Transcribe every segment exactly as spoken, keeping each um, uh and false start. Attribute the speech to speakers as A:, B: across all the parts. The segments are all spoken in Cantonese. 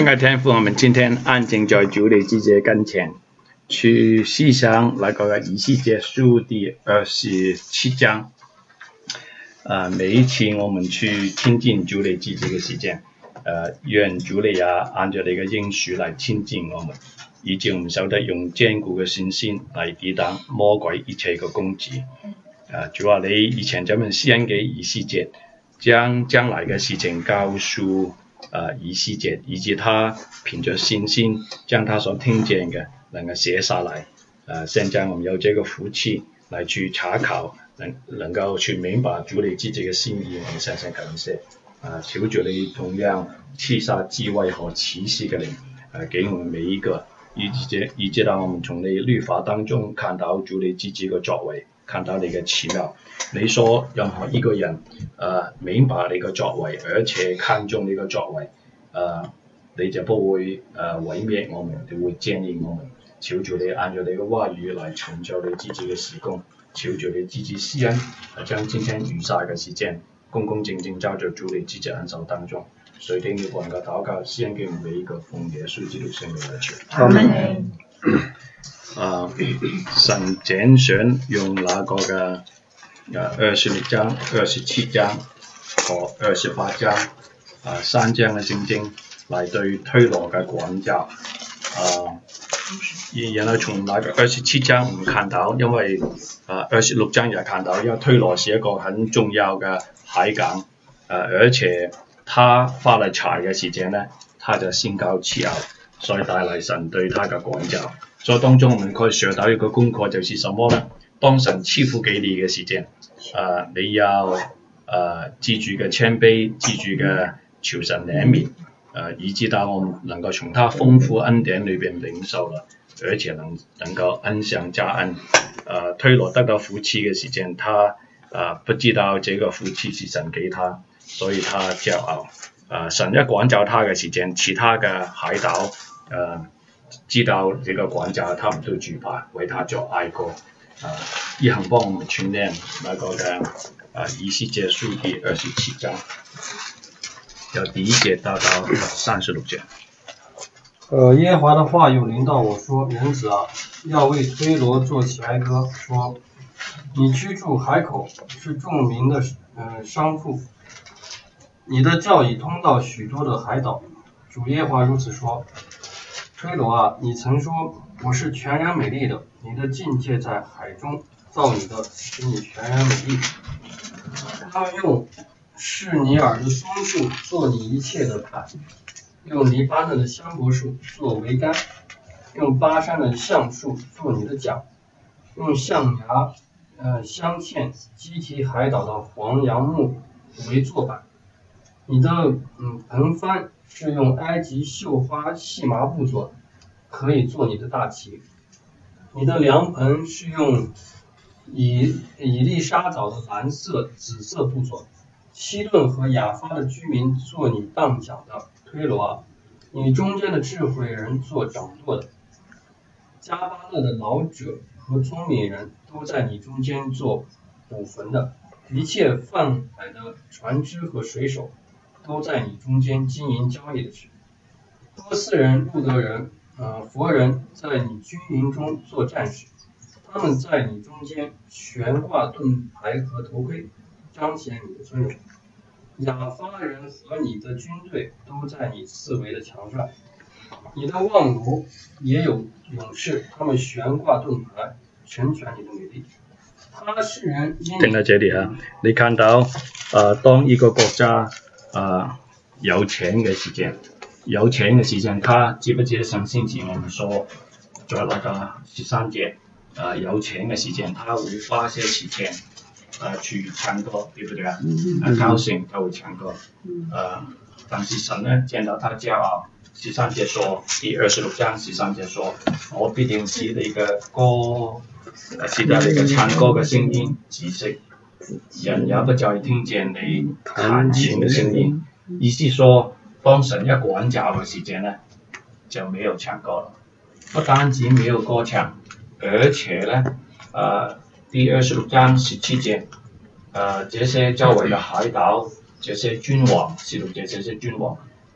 A: 亲爱的天父，我们今天安静在主的季节跟前，去细想那个以西结书第二十七章。呃，每一期我们去亲近主的季节的时间，呃，愿主的也按照你嘅應許來親近我們，以致我們曉得用堅固嘅信心來抵擋魔鬼一切嘅攻擊。呃，主啊，你以前這麼施恩給以西結，將將來嘅事情告訴呃以西結，以致他憑着信心將他所聽見嘅能夠寫下來。呃，現在我們有這個福氣來去查考，能能夠去明白主你自己嘅心意，我們深深感謝。呃，求主你同樣賜下智慧和啟示嘅靈，呃，給我們每一個，以致以致讓我們從你律法當中看到主你自己嘅作為，看到你嘅奇妙。你說任何一個人，呃，明白你嘅作為，而且看重你嘅作為，呃，你就不會呃毀滅我們，你會建立我們。求主你按照你嘅話語來成就你自己嘅事工，求主你自己施恩，將今天餘下嘅時間恭恭敬敬交在主你自己恩手當中。垂聽你我嘅禱告，施恩給我們每一個奉耶穌基督聖名來求。
B: 阿門。
A: 啊，神揀選用那個嘅誒二十六章、二十七章和二十八章啊三章嘅聖經來對推羅嘅管教。啊，然後從那個二十七章我們看到，因為啊二十六章也看到，因為推羅是一個很重要嘅海港，呃，而且他發了財嘅時間呢，他就心高氣傲，所以帶來神對他嘅管教。所以當中我們可以學到一個功課，就是什麼呢？當神賜福給你嘅時間，呃，你要呃記住嘅謙卑，記住嘅求神憐憫，呃，以致到我們能夠從他豐富恩典裏邊領受了，而且能能夠恩上加恩。呃，推羅得到福氣嘅時間，他呃不知道這個福氣是神給他，所以他驕傲。呃，神一管教他嘅時間，其他嘅海島呃知道這個管教，他們都懼怕，為他作哀歌。啊、呃，一行幫我們訓練那個嘅啊以西結書第二十七章，由第一節到到三十六節。
B: 呃，耶和華的話又臨到我說：人子啊，要為推羅作起哀歌，說：你居住海口，是眾民的呃商埠，你的教已通到許多的海島。主耶和華如此說：推羅啊，你曾說我是全然美麗的，你的境界在海中，造你的使你全然美麗。他們用士尼爾的松樹做你一切的板，用黎巴嫩的香柏樹做桅杆，用巴山的橡樹做你的槳，用象牙、呃镶嵌基提海島的黃楊木為座板。你的嗯盆幡是用埃及繡花細麻布做的，可以做你的大旗。你的涼盆是用以以利沙藻的藍色、紫色布做的。西頓和亞法的居民做你當腳的。推羅啊，你中間的智慧人做掌舵的。加巴勒的老者和聰明人都在你中間做補墳的。一切泛海的船隻和水手都在你中間經營交易的事。波斯人、路德人、呃佛人在你軍營中做戰士，他們在你中間懸掛盾牌和頭盔，彰顯你的尊榮。亞法人和你的軍隊都在你四圍的牆上，你的望樓也有勇士，他們懸掛盾牌，成全你的美麗。他是人因
A: 停喺這裡啊，你看到呃當一個國家呃有錢嘅時間，有錢嘅時間，他接不接上先前我們說在那個十三節，呃有錢嘅時間，他會花些時間呃去唱歌，對不對啊？呃高興他會唱歌，呃但是神呢見到他驕傲，十三節說，第二十六章十三節說，我必定使你嘅歌，使到你嘅唱歌嘅聲音止息，人也不再聽見你彈琴嘅聲音。意思說，當神一管教嘅時間呢，就沒有唱歌了，不單止沒有歌唱，而且呢，呃第二十六章十七節，呃這些周圍嘅海島，這些君王，十六節這些君王，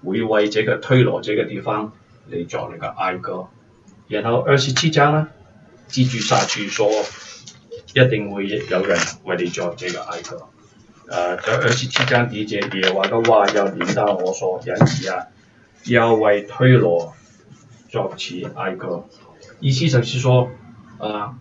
A: 会为这个推罗这个地方嚟作那个哀歌。然后二十七章呢，继续下去说，一定会有人为你作这个哀歌。呃，在二十七章第一节，耶和华的话要临到我说，人子啊，要为推罗作起哀歌。意思就是说，呃，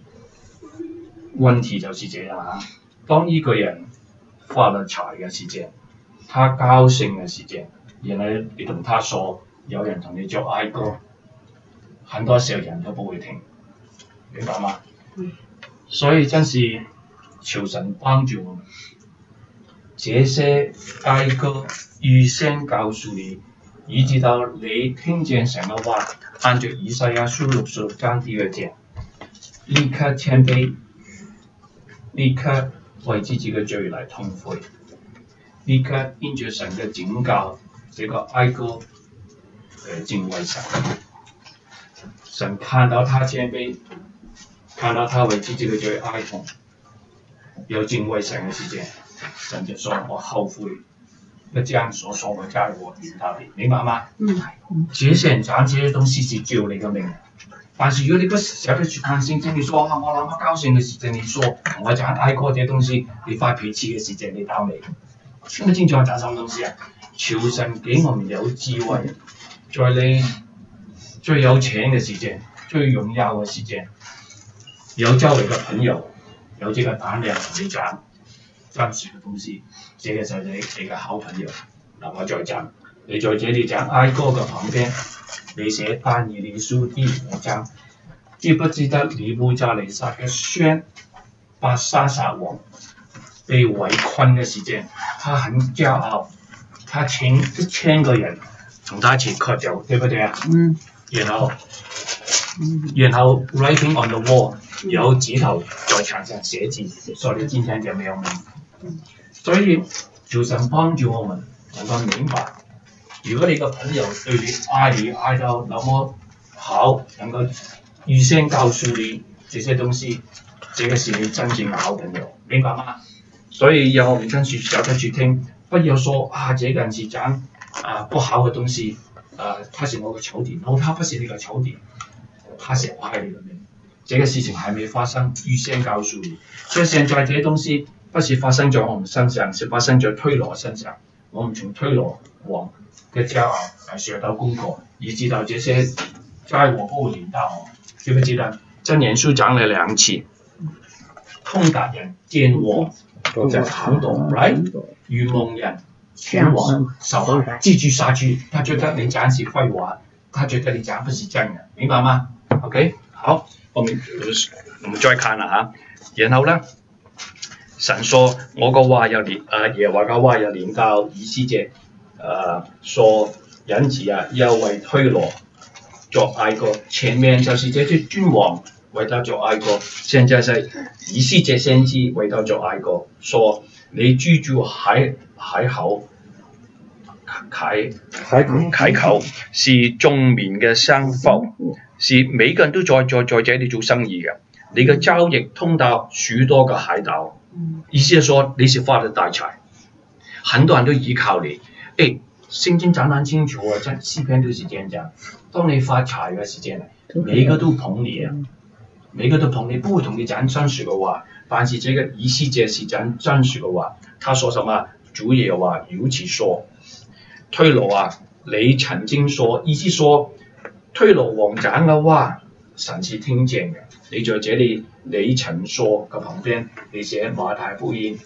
A: 问题就是这样啊。当一个人发了财嘅时间，他高兴嘅时间，然后你同他说，有人同你作哀歌，很多时候人都不会听，明白吗？嗯。所以真是求神帮助我们。这些哀歌预先告诉你，以至到你听见神嘅话，按照以赛亚书六十六章第二节，立刻谦卑，立刻为自己嘅罪嚟痛悔，立刻因着神嘅警告，这个哀歌誒敬畏神。神看到他谦卑，看到他为自己嘅罪哀痛，有敬畏神嘅时间，神就说我后悔，不将所说嘅灾祸临到你，明白吗？嗯。这些人讲这些东西是救你嘅命，但是如果你不晓得去看圣经，你说啊我那么高兴嘅时间，你说我讲哀歌这些东西，你发脾气嘅时间，你倒霉。听得清楚我讲什么东西啊？求神给我们有智慧，在你最有錢嘅時間，最榮耀嘅時間，有周圍嘅朋友有這個膽量同你講真實嘅東西，這個就係你你嘅好朋友。嗱，我再講，你在這裡講哀歌嘅旁邊，你寫但以理書第五章，知不知得尼布甲尼撒嘅孫伯沙撒王被圍困嘅時間，他很驕傲，他請一千個人同他一起喝酒，對不對啊？嗯。然後，然後 writing on the wall 有指頭在牆上寫字，所以你今天就沒有名。所以求神幫助我們能夠明白，如果你個朋友對你愛你愛到那麼好，能夠預先告訴你這些東西，這個是你真正嘅好朋友，明白嗎？所以要我們真是曉得去聽，不要說啊，這個人是講啊不好嘅東西。呃，他是我的仇敵，然後他不是你的仇敵，他是愛你的命。這個事情還沒發生，預先告訴你。所以現在這些東西不是發生在我們身上，是發生在推羅身上。我們從推羅王嘅驕傲嚟學到功課，以至到這些災禍不會臨到我。記不記得箴言書講了兩次，通達人見禍就行動 ，right？ 愚蒙人前往手下繼續下去，他覺得你講是廢話，他覺得你講不是真的，明白嗎 ？OK， 好，我們我們再看啦嚇，然後咧，神說我個話又連啊耶和華嘅話又連到以斯帖，誒說人子啊要為推羅作哀歌，前面就是這些君王為他作哀歌，現在是以斯帖先知為他作哀歌，說你居住海海口。開開口是眾民嘅商埠，是每個人都在在在這裡做生意嘅。你嘅交易通到許多個海島，意思係說你是發了大財，很多人都依靠你。誒，聖經講得很清楚啊，即係詩篇都是這樣講。當你發財嘅時間，每個都捧你啊，每個都捧你，不會同你講真實嘅話。但是這個以斯帖是講真實嘅話，他說什麼？主耶和華如此說。推羅啊，你曾經說，意思說推羅王講嘅話，神是聽見嘅。你在這裡，你曾說嘅旁邊，你寫馬太福音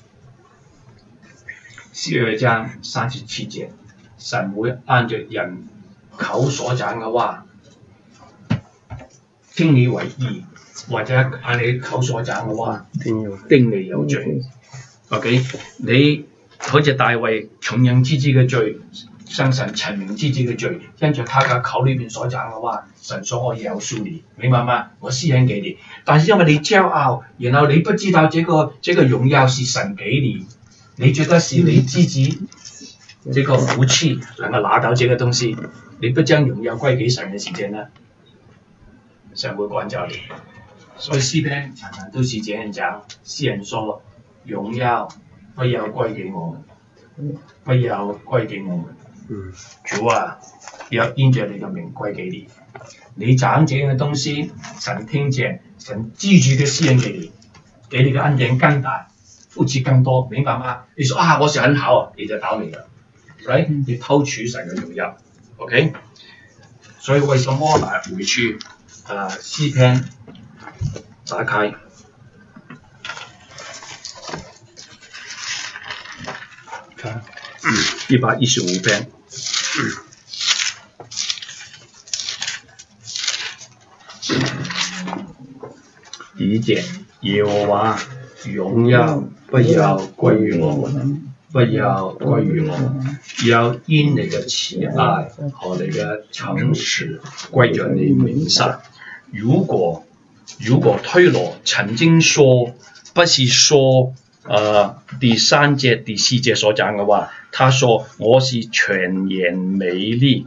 A: 十二章三十七節，神會按照人口所講嘅話，聽你為義，或者按你口所講嘅話，定你有罪。OK， 你好似大衛承認自己嘅罪。向神陳明自己嘅罪，因着他嘅口裏邊所講嘅話，神說我饒恕你，明白嗎？我施恩給你，但是因為你驕傲，然後你不知道這個這個榮耀是神給你，你覺得是你自己這個福氣能夠拿到這個東西，你不將榮耀歸給神嘅時間呢，神會管教你。所以詩篇常常都是這樣講，詩人說榮耀不要歸給我們，不要歸給我們。
B: 嗯，
A: 主啊，要因着你嘅名歸給你。你掌這樣嘅東西，神聽見，神記住嘅施恩給你，給你嘅恩典更大，付出更多，明白嗎？你說啊，我是很好，你就倒霉了 ，right？你偷取神嘅榮耀 ，OK？ 所以為什麼來回去啊詩篇打開？看一百一十五篇。一節，耶和華榮耀不要歸於我，不要歸於我，要因你嘅慈愛和你嘅誠實歸在你名上。如果如果推羅曾經說，不是說呃第三節第四節所講嘅話，他說我是全然美麗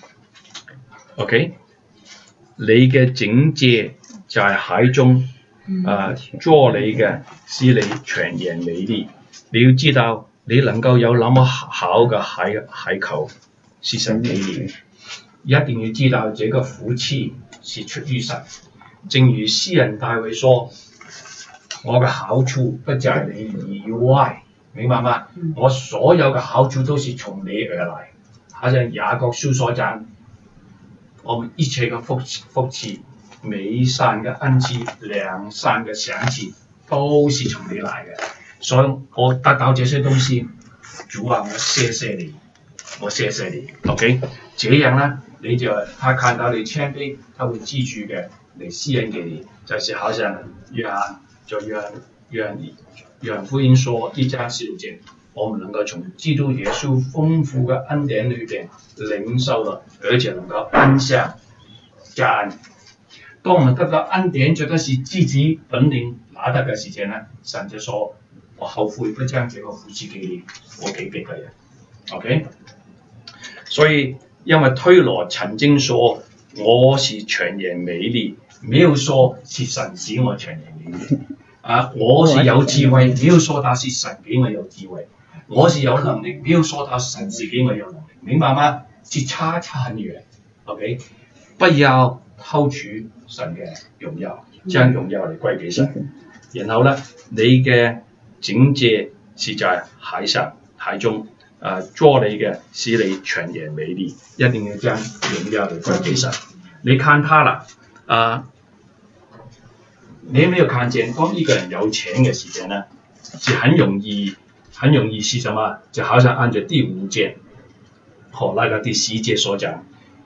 A: ，OK？ 你嘅境界就係海中。啊，做你嘅使你全然美麗。你要知道，你能夠有那麼好嘅海海口，是神給你。一定要知道，這個福氣是出於神。正如詩人大衛說：我嘅好處不在你以外，明白嗎？我所有嘅好處都是從你而來。好像雅各書所講，我們一切嘅福福氣。美善嘅恩賜、良善嘅賞賜，都是從你來嘅。所以我得到這些東西，主啊，我謝謝你，我謝謝你。OK， 這樣呢，你就他看到你謙卑，他會記住嘅嚟施恩給你。就是好像約翰就約翰約翰約翰福音說一章十六節，我們能夠從基督耶穌豐富嘅恩典裏邊領受了，而且能夠安享加恩。當我們得到恩典，覺得是自己本領拿得嘅時間呢，神就說：我後悔不將這個福氣給你，我給別個人。OK， 所以因為推羅曾經說我是全然美麗，沒有說是神使我全然美麗。啊，我是有智慧，沒有說他是神給我有智慧。我是有能力，沒有說他神是給我有能力，明白嗎？是差差很遠。OK， 不要偷取神嘅榮耀，將榮耀嚟歸俾神。然後呢，你嘅境界是在海上海中，啊，做你嘅使你全然美麗，一定要將榮耀嚟歸俾神。你看他啦，啊，你有沒有看見，當一個人有錢嘅時間呢，是很容易，很容易是什麼？就好像按照第五節和那個第十節所講。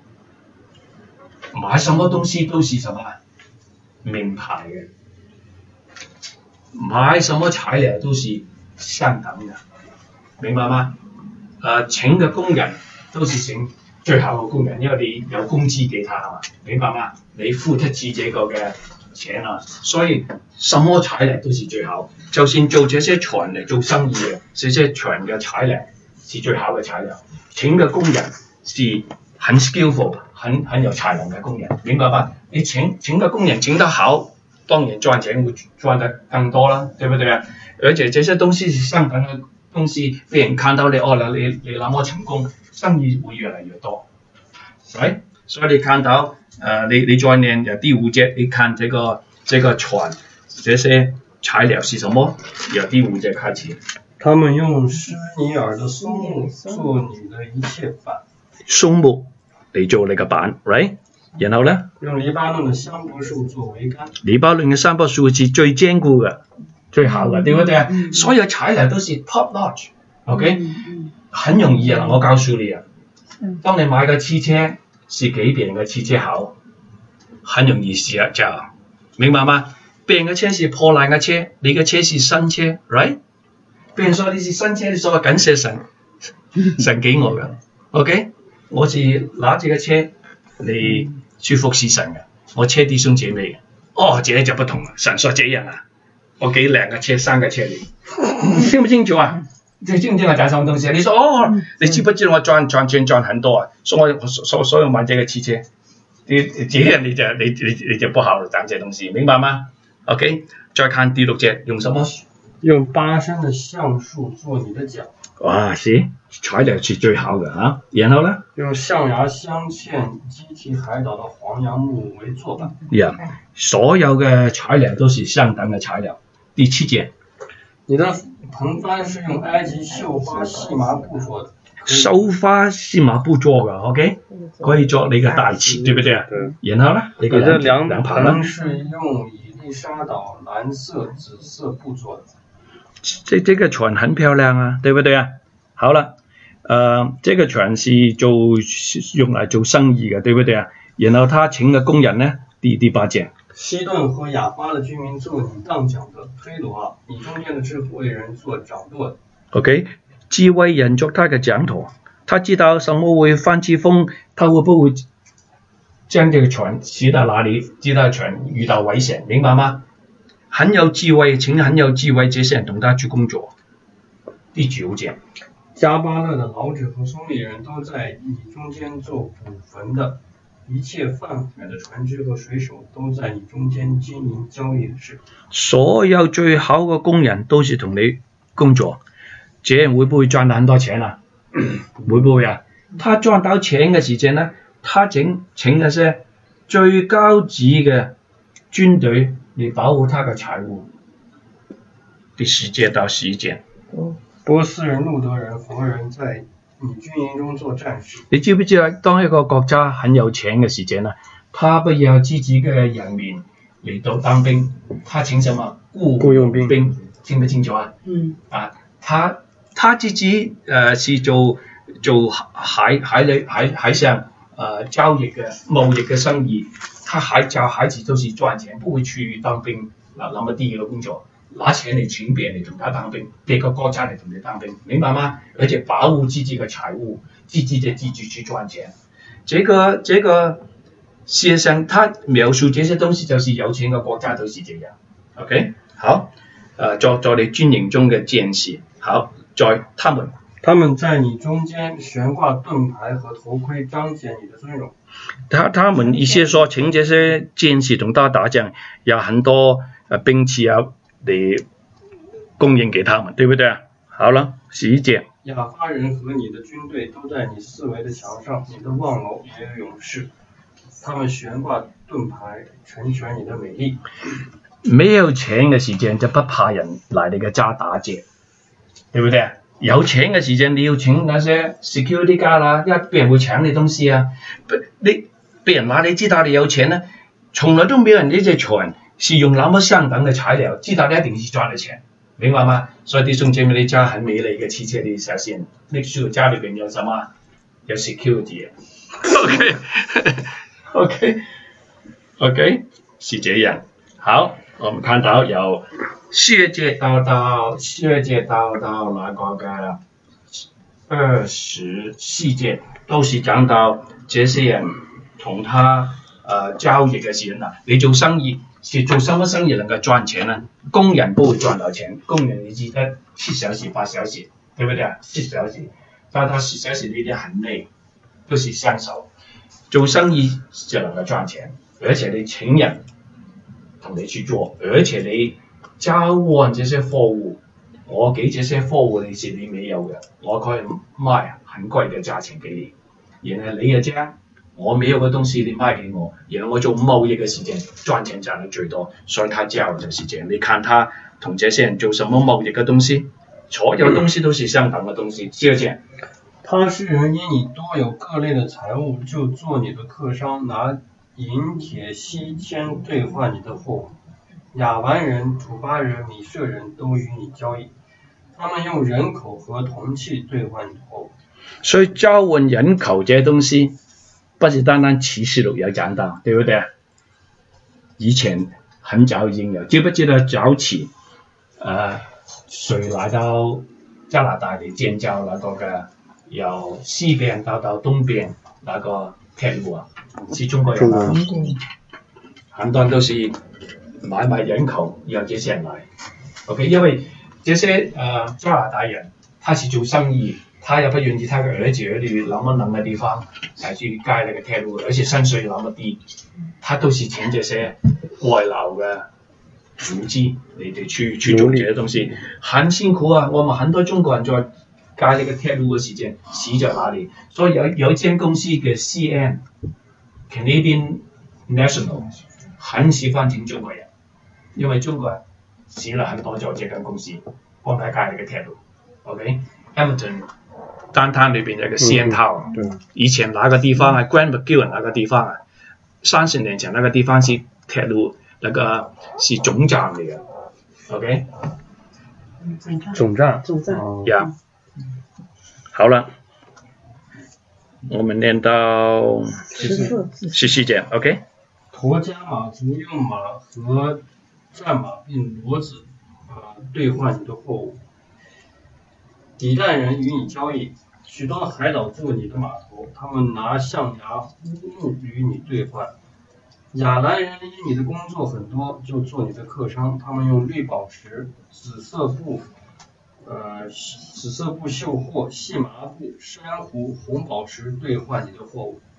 A: 買什麼東西都是什麼名牌嘅，買什麼材料都是相等嘅，明白嗎？誒、呃，請嘅工人都是請最好嘅工人，因為你有工資給他嘛，明白嗎？你付得起這個嘅錢啊，所以什麼材料都是最好。就算做這些船嚟做生意嘅，這些船嘅材料是最好嘅材料，請嘅工人是很 skillful。很很有才能嘅工人，明白吧？你請請個工人請得好，當然賺錢會賺得更多啦，對不對啊？而且這些東西是相等嘅東西，被人看到你哦，你你那麼成功，生意會越來越多，係、right? 所以你看到誒、呃，你你再念第五節，你看這個這個船，這些材料是什麼？由第五節開始。
B: 他們用施尼爾的松木做你的一切板。
A: 松木。嚟做你個板 ，right？ 然後呢，
B: 用黎巴嫩嘅香柏樹做桅杆。
A: 黎巴嫩嘅香柏樹是最堅固嘅、最好嘅，對不對啊？所有材料都是 top notch，OK？、Okay? 很容易啊！我告訴你啊，當你買個汽車是給別人嘅汽車好，很容易試啊，就明白嗎？別人嘅車是破爛嘅車，你嘅車是新車 ，right？ 別人說你是新車，你說感謝神，神給我嘅 ，OK？我是拿這個車嚟去服侍神嘅，我車弟兄姐妹嘅。哦，這就不同啦，神說這樣啊，我給兩個車、三個車你，聽不清楚啊？你知唔知我講什麼東西啊？你說哦，你知不知道我賺賺錢賺很多啊？所以我所所以買這個汽車，你這樣你就你你你就不好講這東西，明白嗎 ？OK， 再看第六節，用什麼？
B: 用巴珊的橡樹做你的腳。
A: 哇，是材料是最好的啊。然后呢？
B: 用象牙镶嵌基体海岛的黄杨木为坐板。
A: 呀，所有嘅材料都是相等嘅材料。第七件，
B: 你的盆帆是用埃及绣花细麻布做的。
A: 绣花细麻布做嘅 ，OK， 可以做你嘅大旗，对不对？对。然后呢？你
B: 的凉棚是用伊丽莎岛蓝色、紫色布做的。
A: 这这个船很漂亮啊，对不对啊？好了，呃，这个船是做用来做生意嘅，对不对啊？然后他请嘅工人呢，第第八件。
B: 西顿和亚巴的居民做你当讲的，推罗啊，你中间的智慧人做掌舵的。
A: OK， 智慧人做他嘅掌舵，他知道什麼會翻起風，他會不會將這個船駛到哪裡？知道船遇到危險，明白嗎？很有智慧，請很有智慧這些人同他去工作。第九件，
B: 加巴勒的老者和松利人都在你中間做捕墳的，一切泛海的船只和水手都在你中間經營交易的事。
A: 所有最好嘅工人都是同你工作，這人會不會賺到很多錢啊？會不會啊？他賺到錢嘅時間呢，他整請那些最高級嘅軍隊嚟保護他嘅財物。第十件到十一件。
B: 波斯人、路德人、弗人在你軍營中做戰士。
A: 你知唔知啊？當一個國家很有錢嘅時間呢，他不要自己嘅人民嚟到當兵，他請什麼僱僱傭兵？兵清不清楚啊？嗯。啊，他他自己誒、呃、是做做海海裏海海上誒、呃、交易嘅貿易嘅生意，他海教孩子都是賺錢，不會去當兵嗱那麼低嘅工作。拿錢嚟請別人嚟同他當兵，別個國家嚟同你當兵，明白嗎？而且保護自己嘅財物，自己嘅自己去賺錢。這個這個事實上，他描述這些東西就是有錢嘅國家都是這樣。OK， 好，呃，做做你軍營中嘅戰士。好，在他們，
B: 他們在你中間懸掛盾牌和頭盔，彰顯你的尊榮。
A: 他他們意思說，請這些戰士同他打仗，有很多呃兵器啊。你供應給他們，對不對啊？好了，十一件。
B: 亞法人和你的軍隊都在你四圍的牆上，你的望樓也有勇士，他們懸掛盾牌，成全你的美麗。
A: 沒有錢嘅時間就不怕人來你嘅家打劫，對不對啊？有錢嘅時間你要請那些 security guard 啦，一別人會搶你東西啊。你別人哪裡知道你有錢呢？從來都沒有人呢隻船是用那麼相等的材料，知道你一定是賺了錢，明白嗎？所以弟兄姐妹，你家很美麗嘅汽車，你小心，你書家裏邊有什麼？有 security。OK OK OK， 是這樣。好，我們看到有十二節到到十二節到到那個嘅二十四節，都是講到這些人同他呃交易嘅時候，你做生意。是做什麼生意能夠賺錢呢？工人不會賺到錢，工人你記得七小時八小時，對不對啊？七小時，但他十小時呢啲很累，都是雙手。做生意就能夠賺錢，而且你請人同你去做，而且你交換這些貨物，我給這些貨物你是你沒有嘅，我可以賣很貴嘅價錢給你，然後你嘅啫。我沒有嘅東西你賣給我，然後我做貿易嘅時間賺錢賺得最多，所以他教就是這樣。你看他同這些人做什麼貿易嘅東西，所有東西都是相等嘅東西。第二件，
B: 他是人因你多有各類的財物，就做你的客商，拿銀鐵锡鉛兌換你的貨物。亞完人、土巴人、米舍人都與你交易，他們用人口和銅器兌換你的貨物。
A: 所以交換人口這些東西。不是單單啟示錄有講到，對不對？以前很早已經有，知不知道早期呃誰來到加拿大嚟建造那個嘅由西邊到到東邊那個鐵路啊？是中國人啊，很多人都是買賣人口要這些人來 ，OK， 因為這些呃加拿大人他是做生意。他也不願意他嘅兒子兒女那麼冷嘅地方才去蓋那個鐵路，而且薪水那麼低，他都是請這些外勞嘅組織嚟哋去去做這些東西，很辛苦啊！我們很多中國人在盖呢個鐵路嘅時間死在哪裡？所以有有一間公司嘅 C N Canadian National 很喜歡請中國人，因為中國人死了很多就這間公司幫佢蓋呢個鐵路。OK，Hamilton downtown 裏邊有個 C N Tower，、嗯、以前那個地方啊 Grand McGill 那個地方啊，三十年前那個地方是鐵路，那個是總站嚟嘅。OK。
B: 總站，
C: 總站，
A: 呀、yeah. 好了，我們練到十四節 ，OK。
B: 驮加馬族用馬和戰馬並骡子啊兌換你的貨物。底但人與你交易，許多海島做你的碼頭，他們拿象牙烏木與你兌換。亞蘭人因你的工作很多，就做你的客商，他們用綠寶石、紫色布、呃紫色布繡貨、細麻布、珊瑚、紅寶石兌換你的貨物。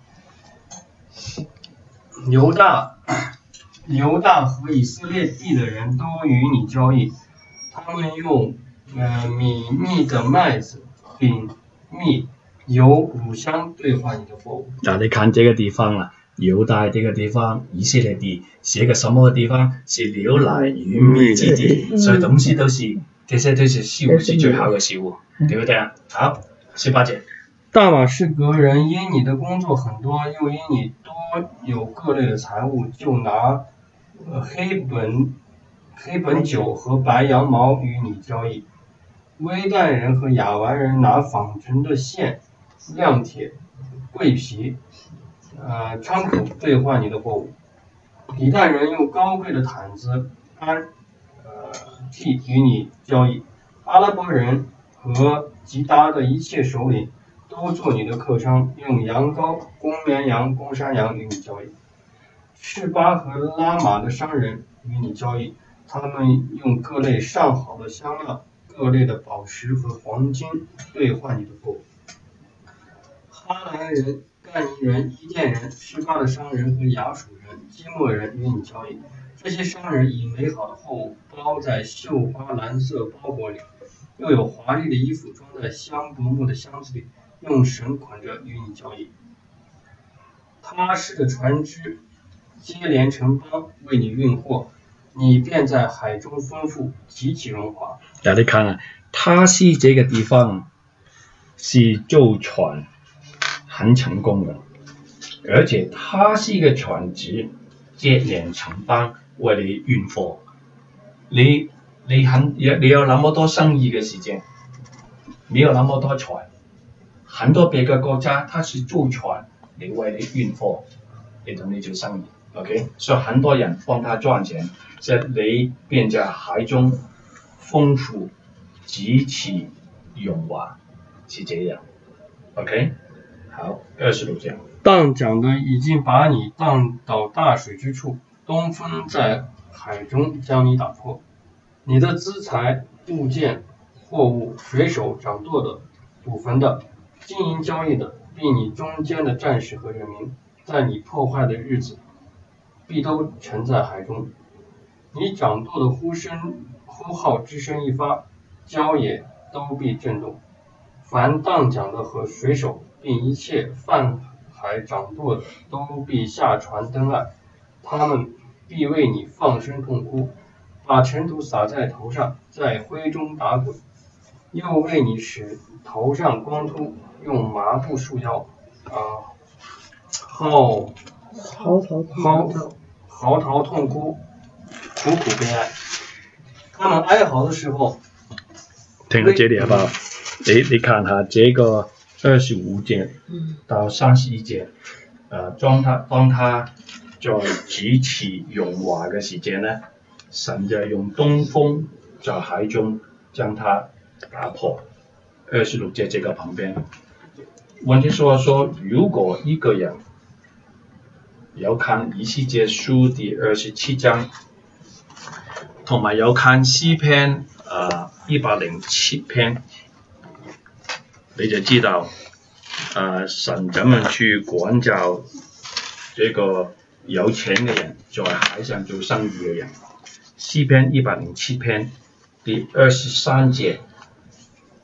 B: 猶大、猶大和以色列地的人都與你交易，他們用呃米密的麥子、餅、蜜、油、乳香兌換你的貨物。
A: 嗱，你看這個地方啦。猶大這個地方，以色列地是一個什麼地方？是牛奶與蜜之地，所以東西都是，這些都是食物是最好的食物，對不對啊？好，十八節。
B: 大馬士革人因你的工作很多，又因你多有各類的財物，就拿、呃、黑本黑本酒和白羊毛與你交易。微旦人和亞灣人拿紡成的線、亮鐵、桂皮。呃，倉庫兌換你的貨物。底但人用高貴的毯子、安、呃、替與你交易。阿拉伯人和吉達的一切首領都做你的客商，用羊羔、公綿羊、公山羊與你交易。示巴和拉瑪的商人與你交易，他們用各類上好的香料、各類的寶石和黃金兌換你的貨物。哈蘭人、干尼人、伊甸人、示巴的商人和亞述人、基莫人與你交易。這些商人以美好的貨物包在繡花藍色包裹裡，又有華麗的衣服裝在香柏木的箱子裡，用繩捆着與你交易。他施的船隻接連成幫為你運貨，你便在海中豐富，極其榮華。
A: 大家看啊，他施這個地方是造船很成功的，而且他是一個船隻接連成幫為你運貨。你你很你有那麼多生意嘅時間，你有那麼多船，很多別個國家他是造船嚟為你運貨，嚟同你做生意。OK， 所以很多人幫他賺錢，所以你便在海中豐富，極其榮華，是這樣。OK。好，二十六節。
B: 蕩講的已經把你蕩到大水之處，東風在海中將你打破。你的資財、物件、貨物、水手、掌舵的、捕汾的、經營交易的，並你中間的戰士和人民，在你破壞的日子，必都沉在海中。你掌舵的呼聲、呼號之聲一發，郊野都必震動。凡蕩講的和水手，並一切泛海掌舵的都必下船登岸，他們必為你放聲痛哭，把塵土撒在頭上，在灰中打滾，又為你使頭上光禿，用麻布束腰，啊，號
C: 嚎啕
B: 嚎嚎啕痛哭，苦苦悲哀。他們哀嚎的時候，
A: 聽到這裡好不好？你你看下這個二十五節到三十一節，呃，當他當他在極其榮華嘅時間呢，神就用東風在海中將他打破。二十六節這個旁邊，問題說說，如果一個人有看以西結書第二十七章，同埋有看詩篇啊一百零七篇。你就知道，呃，神怎麼去管教這個有錢嘅人，在海上做生意嘅人。詩篇一百零七篇第二十三節，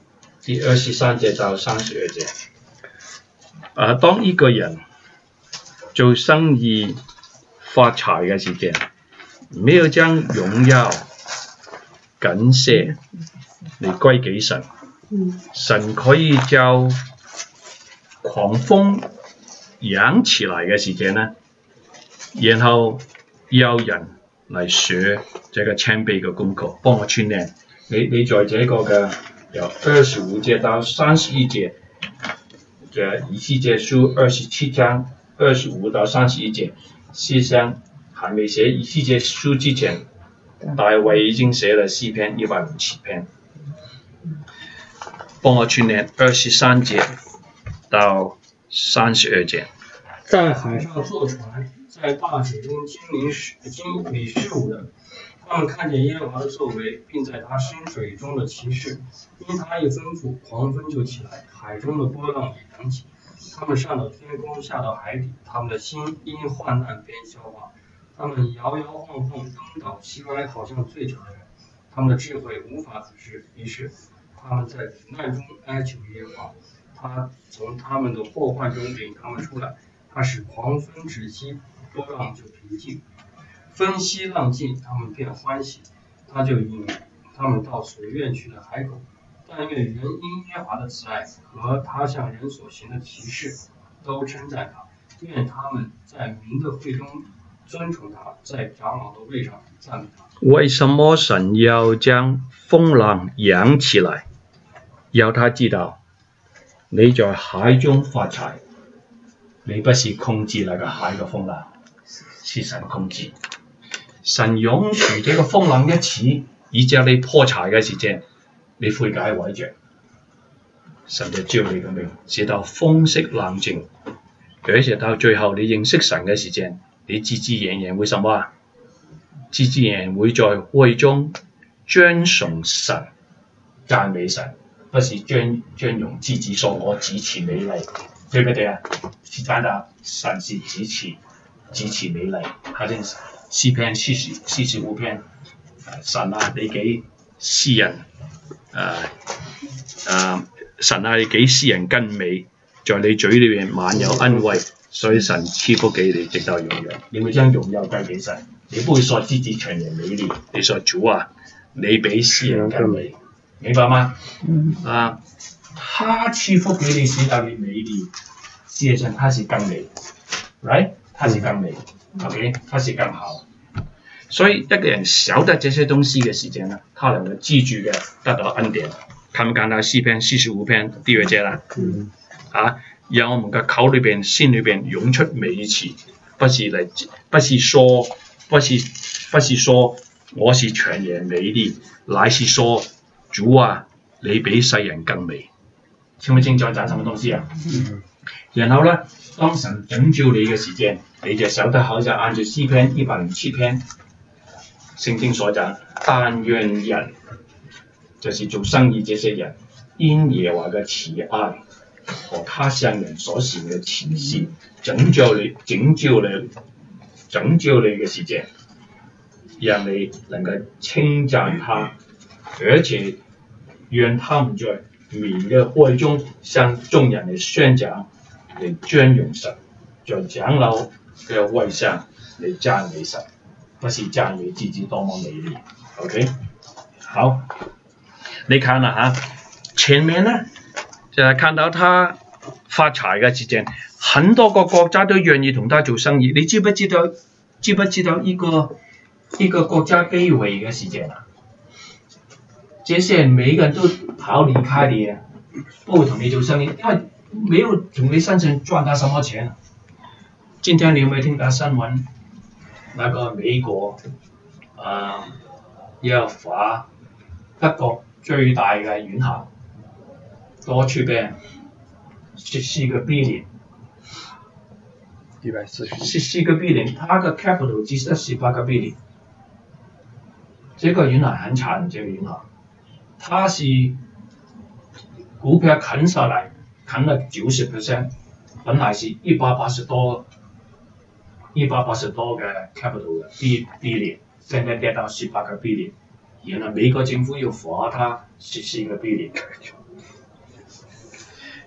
A: 第二十三节到三十二节。啊，當一個人做生意發財嘅時間，沒有將榮耀感謝嚟歸給神，神可以叫狂風揚起來嘅時間呢，然後有人嚟學這個謙卑嘅功課，幫我串聯。你你在這個嘅由二十五節到三十一節嘅以西結書二十七章二十五到三十一節，事實上還沒寫以西結書之前，大衛已經寫了詩篇一百零七篇。幫我串聯二十三節到三十二節。
B: 在海上坐船，在大水中經理事經理事務的，他們看見耶和華的作為，並在他深水中的奇事。因他一吩咐，狂風就起來，海中的波浪也揚起。他們上到天空，下到海底，他們的心因患難變消化。他們搖搖晃晃，東倒西歪，好像醉酒的人。他們的智慧無法子示，於是他們在苦難中哀求耶和華。他從他們的禍患中領他們出來，他使狂風止息，波浪就平靜。風息浪盡，他們便歡喜。他就引他們到所願去的海口。但願人因耶和華的慈愛和他向人所行的奇事，都稱讚他。願他們在民的會中尊崇他，在長老的位上讚美他。
A: 為什麼神要將風浪揚起來？要他知道，你在海中發財，你不是控制那個海的風浪，是神控制。神允許這個風浪一起，以致你破財嘅時間，你悔改為着，神就照你嘅命，直到風息冷靜，而且到最後你認識神嘅時間，你自自然然會什麼啊？自自然然會在會中尊崇神、讚美神，不是尊尊榮自己說我支持美麗，對不對啊？是真的，神是支持支持美麗，他真是詩篇四十四十五篇，神啊，你給詩人。誒、uh, 誒、uh, 神啊，你給詩人更美，在你嘴裏邊滿有恩惠，所以神賜福給你，直到永遠。你會將榮耀歸給神，你不會說自己全然美麗，你說主啊，你比詩人更美，明白嗎？啊、uh, 他賜福給你，使到你美麗，事實上他是更美 ，right？ 他是更美 ，OK？ 他是更好。所以一個人曉得這些東西嘅時間呢，他能夠記住嘅得到恩典。看唔看到詩篇四十五篇第二節啦？嗯、啊，讓我們嘅口裏邊、心裏邊湧出美詞，不是嚟，不是說，不是不是說我是全然美麗，乃是說主啊，你比世人更美。清唔清楚講什麼東西啊？嗯、然後呢，當神拯救你嘅時間，你就曉得好就按照詩篇一百零七篇。聖經所講，但願人就是做生意這些人，因耶和華嘅慈愛和他向人所行嘅奇事，拯救你、拯救你、拯救你嘅時間，讓你能夠稱讚他，而且讓他們在民嘅會中向眾人嚟宣講，嚟尊榮神，在長老嘅位上嚟讚美神。不是讚美自己多麼美麗 ，OK？ 好，你看啦嚇，前面呢就係、是、看到他發財嘅時間，很多個國家都願意同他做生意。你知不知道？知不知道一個一個國家卑微嘅時間啊？這些人每個人都跑離開你啊，不會同你做生意，因為沒有從你身上賺到什麼錢。今天你有冇聽到新聞？那個美國啊，要罰德國最大嘅院校多出邊十四個 billion， 一百四十十四個 billion， 它的 capital 只得十八個 billion。這個院校很慘，這個院校，它是股票砍下來，砍了九十 percent， 本來是一百八十多。一百八十多嘅 capital 嘅 billion， 現在跌到十八個 billion， 然後美國政府要罰他十四個 billion，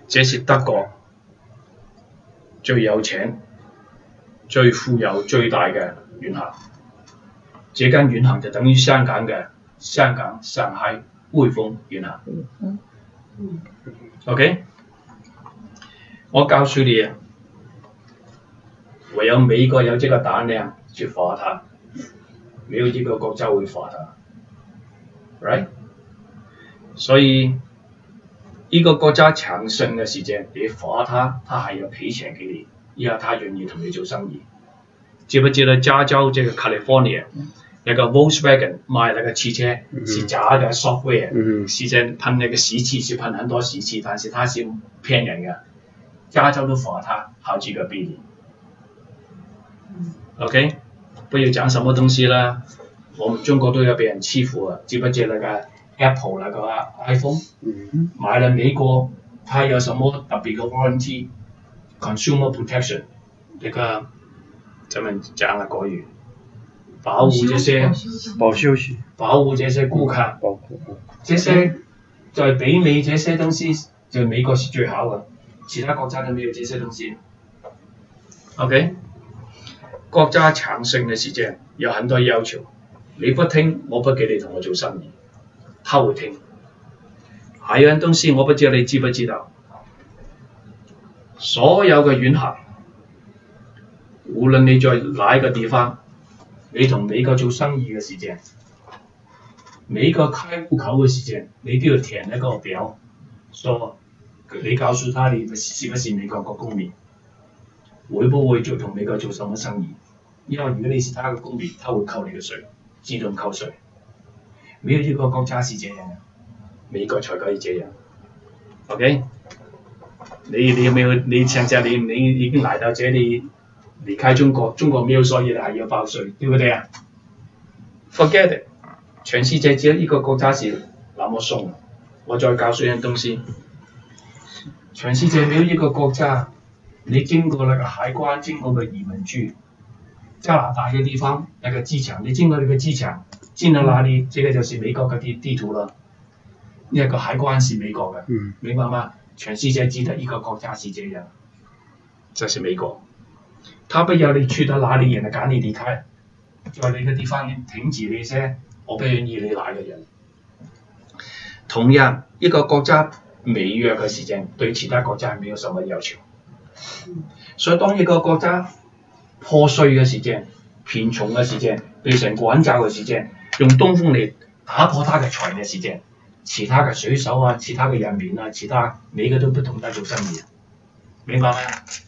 A: 这是德國最有錢、最富有、最大嘅院校。這間院校就等於香港嘅香港上海匯豐院校。OK， 我告訴你啊，唯有美國有這個膽量去罰他，沒有一個國家會罰他 ，right？ 所以一個國家強盛嘅時間，你罰他，他還要賠錢給你，因為他願意同你做生意。記不記得加州這個 California 那個 Volkswagen 賣那個汽車是假嘅 software， 實際噴那個石器是噴很多石器，但是他是騙人嘅，加州都罰他好幾個 billion。OK， 不要講什麼東西啦，我們中國都有被人欺負啊，記不記得那個 Apple 那個 iPhone， 買了美國，它有什麼特別嘅 warranty、consumer protection， 那個怎麼講啊國語？保護這些
B: 保修息，
A: 保護這些顧客，
B: 保護
A: 這些在北美這些東西，就美國是最好嘅，其他國家都沒有這些東西。OK， 國家強盛嘅時間有很多要求，你不聽，我不給你同我做生意，他會聽。還有樣東西，我不知道你知不知道，所有嘅院校，無論你在哪一個地方。你同美國做生意嘅時間，美國開戶口嘅時間，你都要填一個表，說你告訴他你是不是美國嘅公民，會不會做同美國做什麼生意？因為如果你是他嘅公民，他會扣你嘅稅，自動扣稅。沒有一個國家是這樣嘅，美國才可以這樣。OK， 你你有沒有？你現在你你已經來到這裡。離開中國，中國沒有所以你還要報稅，對不對啊 ？Forget it， 全世界只有一個國家是那麼鬆。我再告訴你樣東西，全世界沒有一個國家，你經過那個海關，經過個移民局，加拿大嘅地方那個機場，你經過那個機場，進到哪裡，這個就是美國嘅地地圖了。呢個海關是美國嘅，嗯、明白嗎？全世界只得一個國家是這樣，就是美國。他不要你去到哪裡，人就趕你離開，在你嘅地方停止你些我不願意你來嘅人。同樣一個國家違約嘅時間，對其他國家係沒有什麼要求。所以當一個國家破碎嘅時間、貧窮嘅時間、被人趕走嘅時間，用東風嚟打破他嘅財嘅時間，其他嘅水手啊、其他嘅人民啊、其他每個都不同得做生意，明白嗎？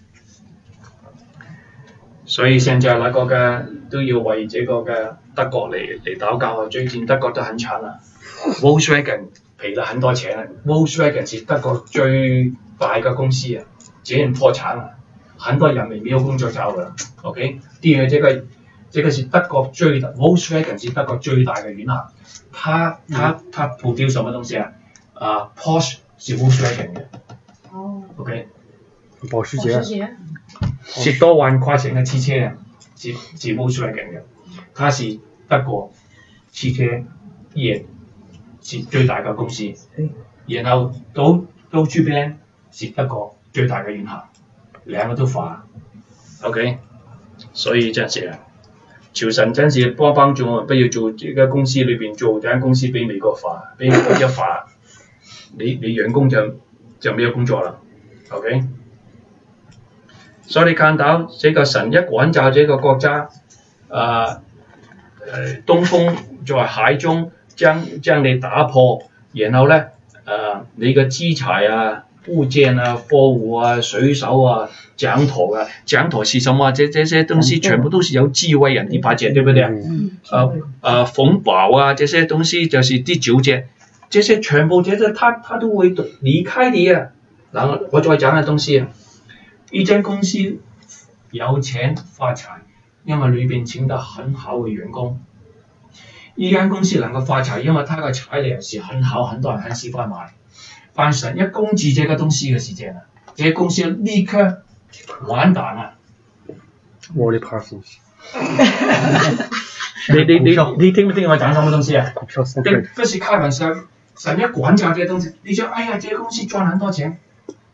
A: 所以現在那個嘅都要為這個嘅德國嚟嚟禱告啊！最近德國都很慘啊 ，Volkswagen 賠了很多錢啊 ，Volkswagen 是德國最大嘅公司啊，這人破產啊，很多人民沒有工作做嘅 ，OK？ 第二，這個這個是德國最大 ，Volkswagen 是德國最大嘅院校，它它它 produce 什麼東西啊？啊 ，Porsche 是 Volkswagen 嘅 ，OK？
B: 保時捷。
A: 十多萬塊錢嘅汽車啊，是是 Volkswagen 嘅，它是德國汽車業是最大嘅公司，然後到到這邊是德國最大嘅院校，兩個都發 ，OK， 所以真係啊，求神真是幫幫助我，不要做呢個公司裏邊做間公司俾美國發，俾美國一發，你你員工就就沒有工作啦 ，OK。所以你看到這個神一趕走這個國家，啊、呃，呃，東風在海中將將你打破，然後咧，呃，你嘅資財啊、部件啊、貨物啊、水手啊、講台啊，講台是什麼？這這些東西全部都是有智慧人啲把件，對不對啊？呃呃，縫補啊，這些東西就是啲組件，這些全部這些他他都會離開你啊。然後我再講嘅東西啊。一間公司有錢發財，因為裏邊請得很好嘅員工。一間公司能夠發財，因為它嘅材料是很好，很多人很喜歡買。但神一攻擊這個東西嘅時間啊，這個公司立刻完蛋啦。
B: Warren Buffett。
A: 你你你你聽唔聽我講什麼東西啊？這不是開玩笑，神一趕走這個東西，你就哎呀，這個公司賺很多錢。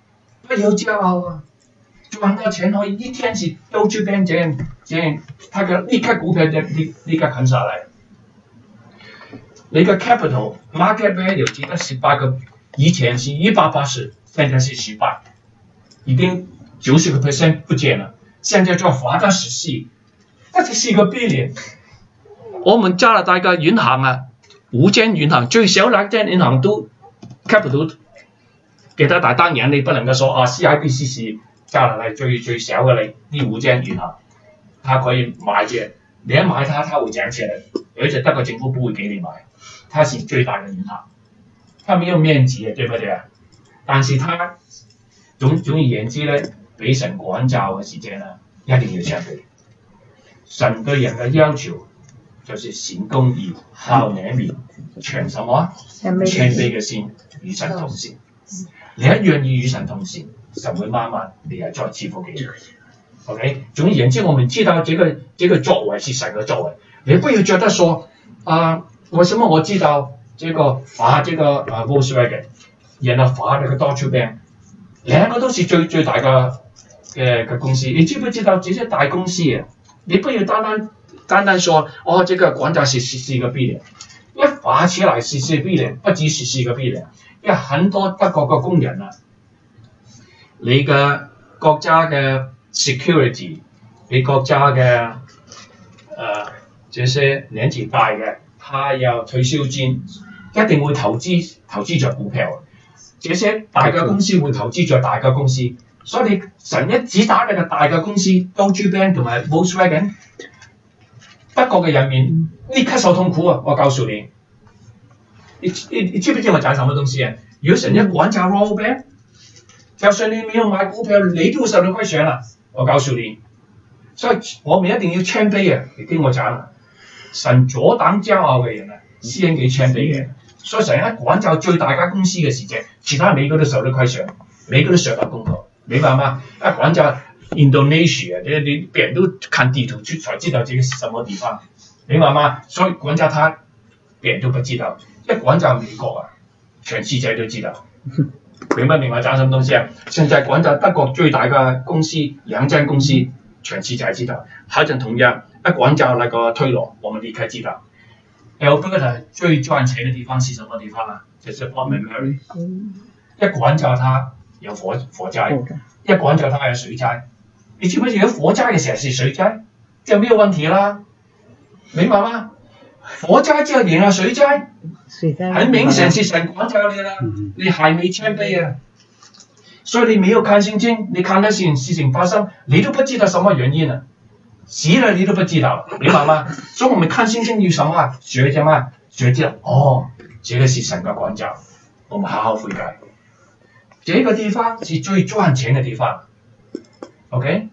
A: 不要骄傲啊！賺到錢可以一天是都去邊這樣這樣，他嘅立刻股票就立立刻啃下來。你個 capital market value 記得十八個，以前是一百八十，現在是十八，已經九十個 percent 不見了。現在就罰到十四，那這是一個 billion。我們加拿大嘅銀行啊，五間銀行最少兩間銀行都 capital。記得，但當然你不能夠說啊 ，C I B C 是加拿大最最小嘅你呢五間銀行，它可以買嘅，你一買它，它會漲起來，而且德國政府不會給你買，它是最大嘅銀行，它沒有面積嘅，對不對啊？但是它總總而言之咧，俾神管教嘅時間啊，一定要謙卑。神對人嘅要求就是行公義、好憐憫、全什麼？謙卑嘅心，與神同行。你一願意與神同行，神會慢慢你係再賜福給你。OK， 總而言之，我們知道這個這個作為是神嘅作為，你不要覺得說啊、呃，為什麼我知道這個罰這個啊 Volkswagen，然後罰那個 Deutsche Bank，兩個都是最最大嘅嘅嘅公司，你知不知道這些大公司啊？你不要單單單單說哦，這個管價是十四個 billion， 一罰起來十四 billion， 不止十四個 billion。因為很多德國嘅工人啊，你嘅國家嘅 security， 你國家嘅誒、呃，這些年紀大嘅，他要退休金，一定會投資投資著股票。這些大嘅公司會投資著大嘅公司，所以你神一指打你個大嘅公司 Deutsche Bank 同埋 Volkswagen， 德國嘅人民立刻受痛苦啊！我告訴你。你你你知不知我講什麼東西啊？如果神一管教 Royal Bank， 就算你沒有買股票，你都會受到虧損啦。我告訴你，所以我們一定要謙卑啊！你聽我講，神阻擋驕傲嘅人啊，施恩給謙卑嘅人。所以神一管教最大間公司嘅時間，其他每個都受到虧損，每個都上到公堂，明白嗎？一管教 Indonesia， 你你別人都看地圖出才知道這個是什麼地方，明白嗎？所以管教他，別人都不知道。一管教美國啊，全世界都知道，明不明白講什麼東西啊？現在管教德國最大嘅公司，兩間公司，全世界知道。好像同樣一管教那個推羅，我們立刻知道。Alberta 最賺錢嘅地方是什麼地方啊？就是 Port Macquarie。一管教它有火火災，一管教它有水災。你知唔知有火災嘅時候是水災，就沒有問題啦，明白嗎？火災之後然後水災，很明顯是神管教你啦，你還未謙卑啊，所以你沒有看聖經，你看到事事情發生，你都不知道什麼原因啊，死了你都不知道，明白嗎？所以我們看聖經要什麼？學什麼？學知道哦，這個是神嘅管教，我們好好悔改。這個地方是最賺錢嘅地方 ，OK？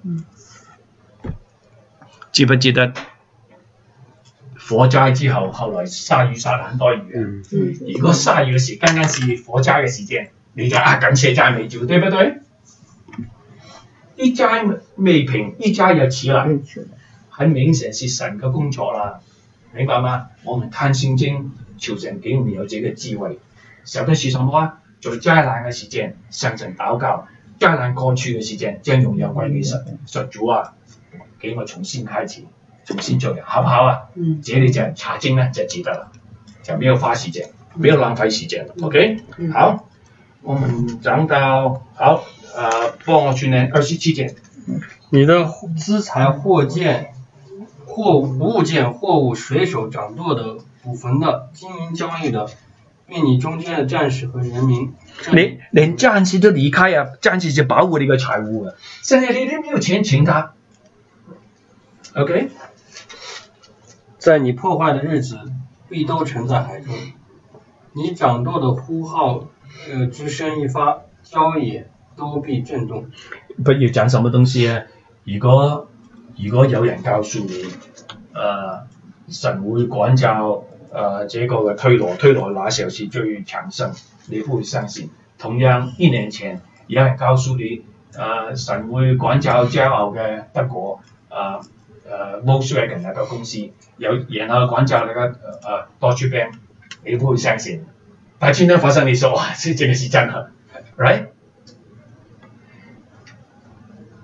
A: 記不記得？火災之後，後來下雨下很多雨啊。嗯、如果下雨嘅時，剛剛是火災嘅時間，你就啊感謝讚美主，對不對？一災未平，一災又起來，很明顯是神嘅工作啦，明白嗎？我們看聖經，求神給我們有這個智慧。曉得是什麼啊？在災難嘅時間，向神禱告；災難過去嘅時間，將榮耀歸給神。說主啊，給我重新開始。重新做人，好不好啊？嗯，這裡就查經呢就記得了，就沒有花時間，沒有浪費時間。OK，嗯，好，我們講到好，呃，幫我去念二十七節。
B: 你的資財貨件、貨物件、貨物隨手掌舵的、捕馴的、經營交易的，並你中間的戰士和人民，
A: 你連戰士都離開啊！戰士就保護你個財物啊！現在你都沒有錢請他 ，OK？
B: 在你破壞的日子，必都沉在海中。你掌舵的呼號，呃，之聲一發，郊野都必震動。
A: 不要講什麼東西啊！如果如果有人告訴你，呃，神會管教，呃，這個嘅推羅，推羅那時候是最強盛，你不會相信。同樣一年前有人告訴你，呃，神會管教驕傲嘅德國，呃。呃 Volkswagen 那個公司有，然後管教那個呃 Deutsche Bank， 你不會相信。但係今天發生，你說哇，這這個是真的 ，right？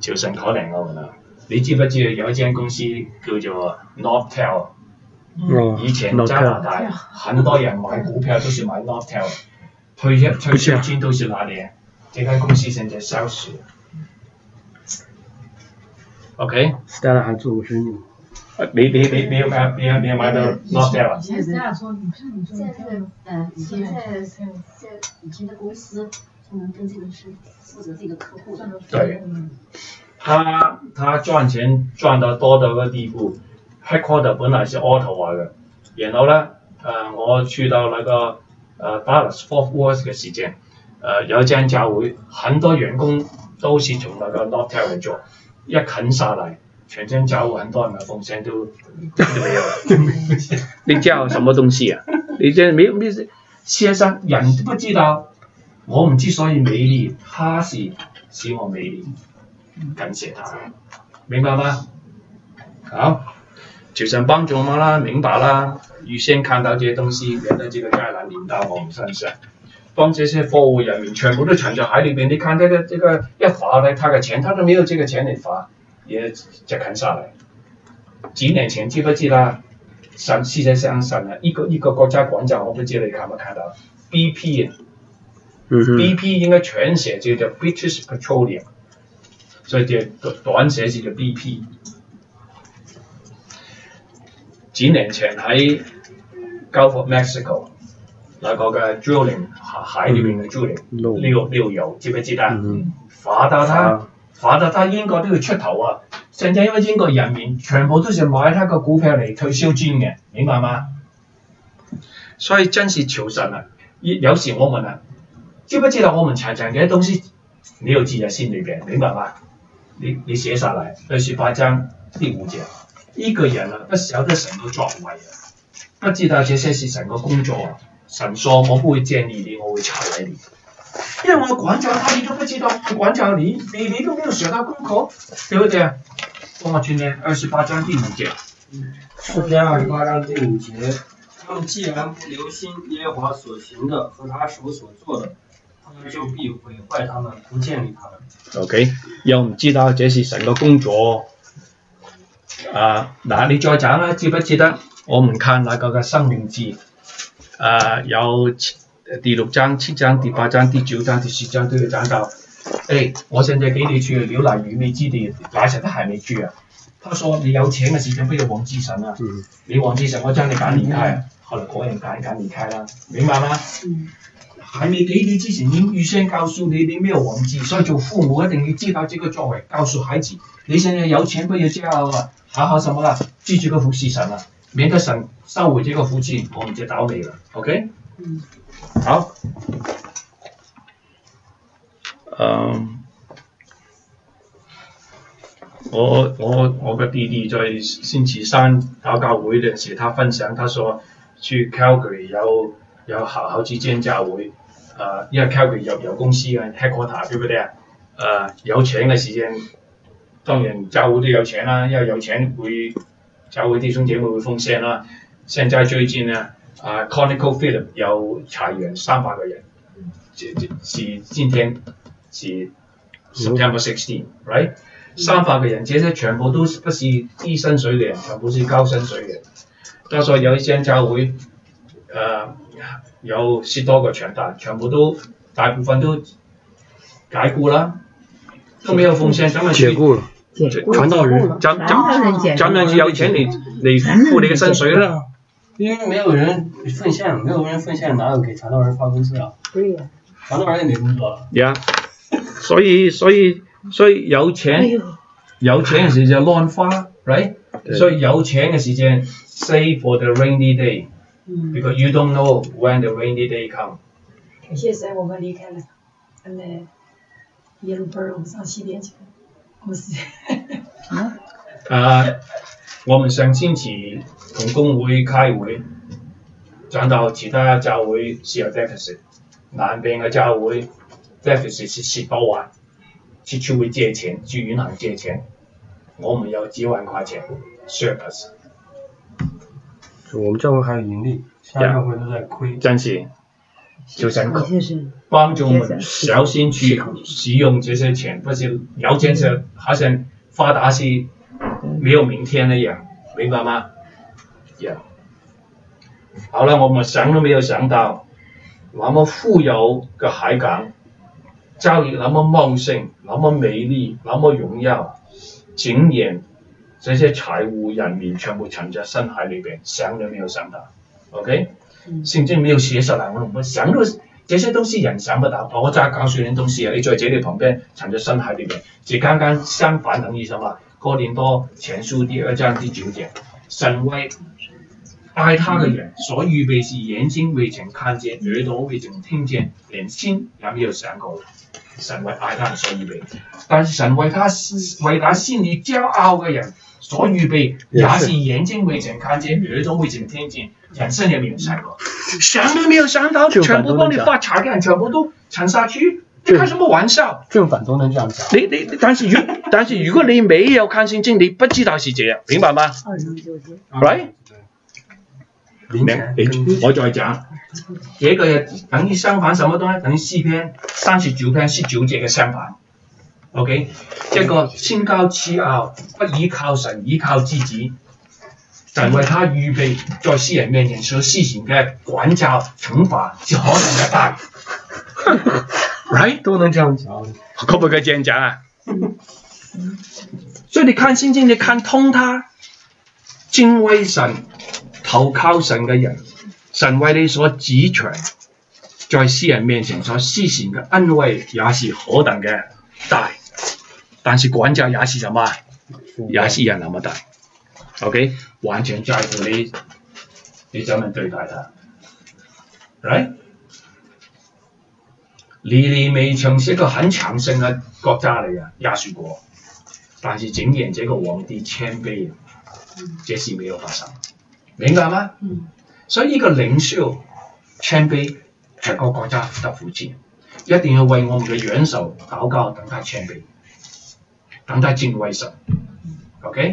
A: 潮汕可能我們啊，你知不知有一間公司叫做 Northtel？
B: 嗯，
A: 以前加拿大很多人買股票都是買 Northtel， 退休退休金都是那裡，這間公司現在消失。OK？
B: Stella 還做過生意。
A: 你你你你有買你有你有買到 Northtel 啊？
C: 现在说你看你现在呃以前在在以前的公司，他们跟这个是负责这个客户的。
A: 對，他他賺錢賺到多到個地步 ，headquarter 本來是 Ottawa 嘅，然後咧誒、呃、我去到那個誒、呃、Dallas Fort Worth 嘅時間，誒、呃、有間教會，很多員工都是從那個 Northtel 嚟做，一啃下來。全間教會很多人嘅奉獻都都沒有了。你教什麼東西啊？你這沒有沒事，事實上人都不知道，我們之所以美麗，他是使我美麗，感謝他，明白嗎？好，求神幫助我們啦，明白啦，預先看到這些東西，免得這個災難臨到我們身上。當這些貨務人員全部都藏在海裏邊，你看這個這個一罰咧，他嘅錢，他都沒有這個錢嚟罰。也就啃下來。幾年前知不知啦？神世界上神啊，一個一個國家廣州，我不知你看沒看到 B P 啊、嗯、，B P 應該全寫就叫 British Petroleum， 所以就短寫就叫 B P。幾年前喺 Gulf of Mexico 那個嘅 drilling 海裏邊嘅 drilling 溜溜油，知不知道？嗯、罰到他。罰到他英國都要出頭啊！現在因為英國人民全部都是買他個股票嚟退休金嘅，明白嗎？所以真是求神啊！有時我們啊，知不知道我們常常嘅東西，你要記在心裏邊，明白嗎？你你寫下來，二十八章第五節，一個人啊，不曉得神嘅作為啊，不知道這些是神嘅工作啊。神說：我不會建立你，我會拆毀你。因為我管教他，你都不知道我管教你，你你都沒有學到功課，對不對？幫我去念二十八章第五節。
B: 詩篇二十八章第五節，他們既然不留心耶和華所行的和他手所做的，他就必毀壞他們，不建立他們。
A: OK， 又唔知道這是神嘅工作。啊，嗱，你再講啦，記不記得我們看那個嘅生命記？啊，有。第六章、七章、第八章、第九章、第十章都有講到。哎，我現在給你去瀏覽魚未知地，來神都還沒去啊。他說：你有錢嘅時間不要忘記神啊！嗯、你忘記神，我將你趕離開啊！後來果然趕趕離開啦，明白嗎？嗯、還沒給你之前，你預先告訴你，你沒有忘記，所以做父母一定要知道這個作為，告訴孩子，你現在有錢不要這樣啊，好好什麼啦，記住個服侍神啊，免得神收回這個福氣，我們就倒霉了。OK？嗯好，嗯，我我我個弟弟在星期三禱告會的時，他分享，他說去 Calgary 有有好好幾間教會，呃，因為 Calgary 有有公司嘅 headquarter，對不對啊？呃，有錢嘅時間，當然教會都有錢啦，因為有錢會教會弟兄姐妹會奉獻啦。現在最近呢？啊、uh, ，ConocoPhillips 有裁員三百個人，是是今天是 September sixteen，right？三百個人，這些全部都不是低薪水嘅人，全部是高薪水嘅。他說有一間教會，呃，有十多個傳道，全部都大部分都解雇啦，都沒有奉獻，怎麼去？解雇了，傳道人，怎怎怎樣去有錢嚟嚟付你嘅薪水咧？
B: 因為沒有人奉獻，沒有人奉獻，哪有給傳道人發工資啊？對呀、啊，傳道人也沒工作了。
A: 呀、yeah. 所以所以所以有錢、哎、有錢嘅時間亂花 ，right？ 所以有錢嘅時間 save for the rainy day，because、嗯、you don't know when the rainy day come。
C: 感謝神，我們離開了，嗯，耶路伯爾，我們上西邊去，我是啊。
A: 啊。我們上星期同工會開會，講到其他教會是有 deficit， 南邊嘅教會 deficit 是十多萬，去去會借錢，去銀行借錢，我們有幾萬塊錢 surplus。
B: 我們教會還有盈利，其他教會都在虧。
A: 真是， 就想帮助我们小心去使用这些钱，不是有钱是好像发达是没有明天的一样，明白吗？呀、yeah. 好了，我们想都没有想到，那么富有嘅海港，遭遇那麼茂盛、那麼美麗、那麼榮耀，竟然這些財務人民全部沉在深海裏邊，想都沒有想到。OK， 聖經沒有寫出來，我們想到這些都是人想不到。我再告訴你東西啊，你在這裡旁邊沉在深海裏邊，就剛剛相反等於什麼？哥林多前書第二章第九節，神為愛他的人所預備是眼睛未曾看見，耳朵未曾聽見，連心也沒有想過。神為愛他人所預備，但是神為他為他心裡驕傲嘅人所預備，也是眼睛未曾看見，耳朵未曾聽見，人生也沒有想過，想都沒有想到，全部幫你發財嘅人全部都沉下去，你開什麼玩笑？
B: 正反都能這樣講。
A: 你你但是如但是如果你沒有看聖經，你不知道是這樣，明白嗎 ？Right？明，我再講，這個嘢等於相反，什麼東西？等於詩篇三十九篇十九節嘅相反。OK， 這個心高氣傲，不依靠神，依靠自己，神為他預備在世人面前所施行嘅管教懲罰是何等嘅大。Right？
B: 都能這樣講，
A: 可不可以這樣講啊？所以你看聖經，你看通他，敬畏神。投靠神嘅人，神為你所指出，在世人面前所施行嘅恩惠也是何等嘅大，但是管教也是什麼？也是一樣那麼大。OK， 完全在乎你，你怎麼對待他。Right？ 尼尼微城是一個很強盛嘅國家嚟嘅，亞述國，但是竟然這個皇帝謙卑，這事沒有發生。明白嗎？嗯、所以呢個領袖謙卑係個國家得福祉，一定要為我們嘅元首禱告，等他謙卑，等他敬畏神。OK，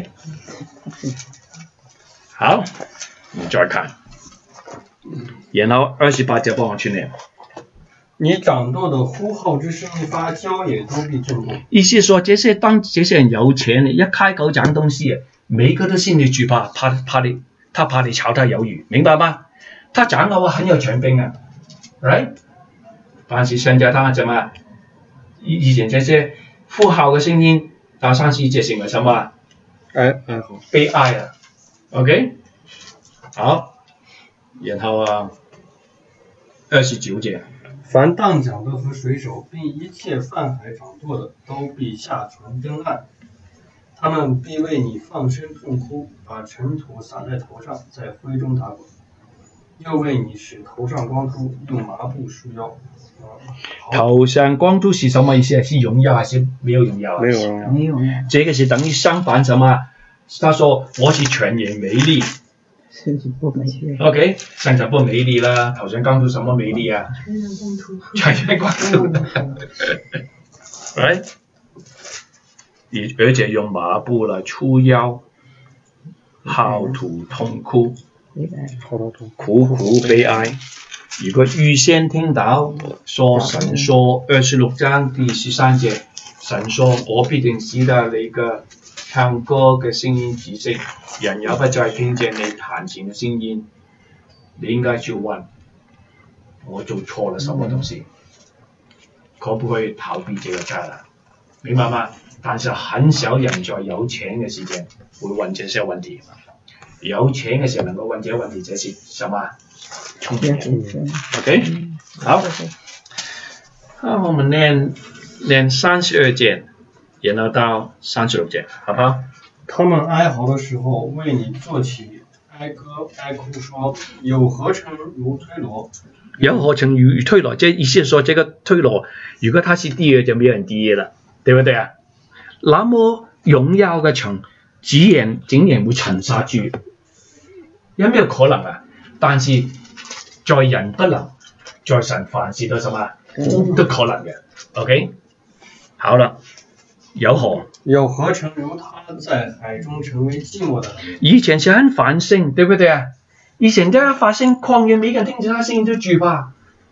A: 好，你再看，然後二十八節幫我去念。
B: 你掌舵的呼號之聲一發，郊野都必震動。
A: 意思說，這些當這些人有錢，一開口講東西，每個都心裡懼怕，怕怕你。他怕你炒他魷魚，明白嗎？他講嘅話很有權柄啊 ，right？ 但是現在他怎麼？以前這些呼號嘅聲音，到三十節成為什麼？
B: 哀哀嚎，
A: 悲哀啊 ，OK？ 好，然後啊，二十九節，
B: 凡當講的和水手，並一切泛海掌舵的，都必下船登岸。他們必為你放聲痛哭，把塵土撒在頭上，在灰中打滾，又為你使頭上光禿，用麻布束腰。
A: 頭上光禿是什麼意思？是榮耀還是沒有榮耀？
B: 沒有榮耀。
C: 沒有榮耀。
A: 這個是等於相反什麼？他說我是全然美麗。
C: 身體不美麗。
A: OK， 身體不美麗啦，頭上光禿什麼美麗啊？全然光禿。全然光禿。Right？而且用麻布來束腰，嚎啕痛哭，苦苦悲哀。如果預先聽到說神說二十六章第十三節，神說我必定使得你嘅唱歌嘅聲音止息，人也不再聽見你彈琴嘅聲音，你應該就問我做錯了什麼東西，可不可以逃避這個災難？明白嗎？但是很少人在有錢嘅時間會問這些問題，有錢嘅時候能夠問這些問題，這是什麼？聰明人。OK， 好，好，我們念念三十二節，然後到三十六節，好不好？
B: 他們哀嚎的時候，為你作起哀歌哀哭，說有何城如推羅？
A: 有何城如推羅？這意思係說，這個推羅，如果他是第二，就沒有人第一了，對不對啊？那麼榮耀嘅城，竟然竟然會沉下去，有沒有可能啊？但是在人不能，在神凡事都什麼都可能嘅。OK， 好了，有何？
B: 有何城如他在海中成為寂寞的？
A: 以前是很繁盛，對不對啊？以前都要發生曠野，每個人聽見他聲音都懼怕，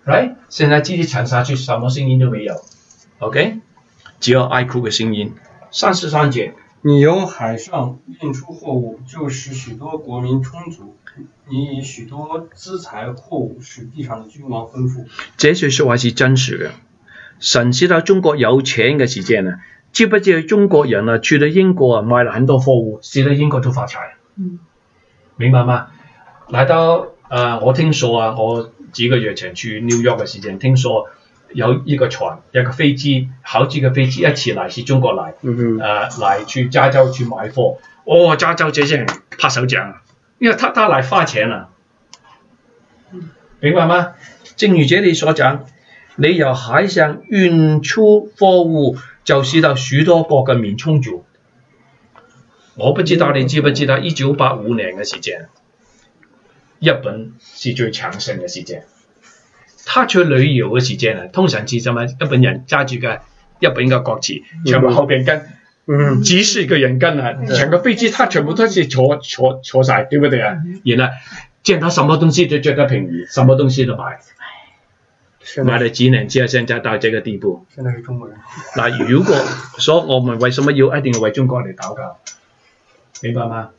A: ，right？ 现在继续沉下去，什么声音都没有 ，OK？ 只有哀哭的声音。三十三节，
B: 你由海上运出货物，就使许多国民充足；你以许多资财货物，使地上的君王丰富。
A: 這句說話是真實嘅。神知道中國有錢嘅時間啊，知不知道中國人啊去到英國啊買了很多貨物，使到英國都發財。
C: 嗯，
A: 明白嗎？來到呃，我聽說啊，我幾個月前去紐約嘅時間，聽說有一個船，一個飛機，好幾個飛機一起來是中國來，
B: 嗯
A: 呃，來去加州去買貨。哦，加州這些人拍手掌啊，因為他他來花錢啊，明白嗎？正如這裏所講，你由海上運出貨物，就使到許多國嘅民充足。我不知道你知不知道，一九八五年嘅時間，日本是最強盛嘅時間。他去旅遊嘅時間啊，通常是什麼？日本人揸住嘅日本嘅國旗，全部後邊跟，
B: 嗯，
A: 幾十個人跟啊，整個飛機他全部都是坐坐坐晒，對不對啊？然後見到什麼東西都覺得便宜，什麼東西都買，買了幾年之後，現在到這個地步。
B: 現在是中國人。
A: 嗱，如果所以我們為什麼要一定要為中國嚟禱告？明白嗎？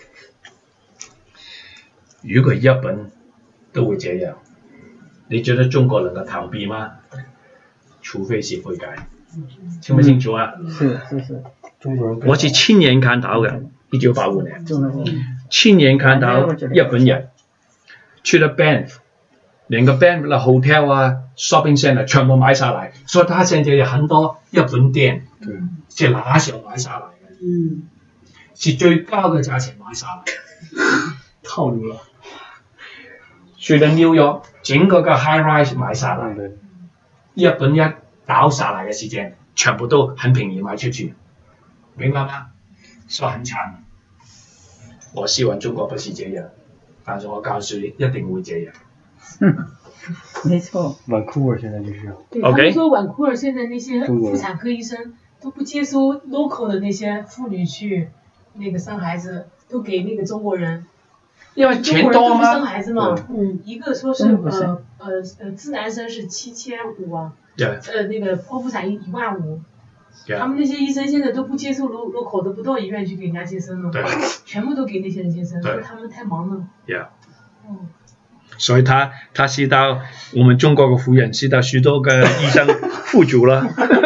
A: 如果日本都會這樣，你覺得中國能夠逃避嗎？除非是悔改，清不清楚啊？
D: 是是是，
B: 中國人。
A: 我是親眼看到嘅，一九八五年，親眼看到日本人去了 Banff， 連個 Banff 嘅 hotel 啊、shopping center 全部買下來，所以他現在有很多日本店，是那時候買下來嘅，
C: 嗯，
A: 是最高嘅價錢買下來，套路了。去了紐約，整個嘅 high rise 買下來，日本一倒下來嘅時間，全部都很便宜賣出去，明白嗎？所以很慘。我希望中國不是這樣，但是我告訴你，一定會這樣。
D: 嗯，沒錯。
B: 晚庫爾現在就是這樣。
C: 對，
A: OK
C: 他們說晚庫爾現在那些婦產科醫生都不接收 local 的那些婦女去那個生孩子，都給那個中國人。
A: 因為錢多嗎？
C: 生孩子嘛，嗯，一個說是呃呃呃自然生是七千五啊，
A: 對，
C: 呃那個剖腹產一一萬五，
A: 對，
C: 他們那些醫生現在都不接受 lo local 的，不到醫院去給人家接生了，
A: 對，
C: 全部都給那些人接生，
A: 對，
C: 說他們太忙了。
A: Yeah，
C: 嗯，
A: 所以他他知道我們中國嘅婦人知道許多嘅醫生富足了，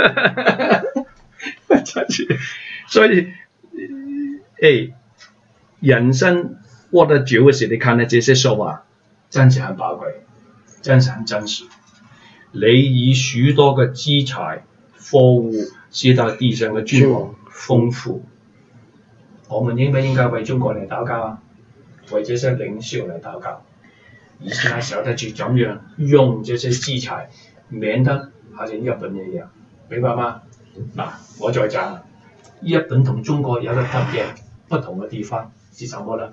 A: 所以誒人生過得久嘅時，你看到這些說話，真是很寶貴，真是很真實。你以許多嘅資財貨物使到地上嘅君王豐富。我們應不應該為中國嚟禱告啊？為這些領袖嚟禱告，而且曉得去怎樣用這些資財，免得好似日本一樣，明白嗎？嗱，我再講，日本同中國有個特別不同嘅地方是什麼呢？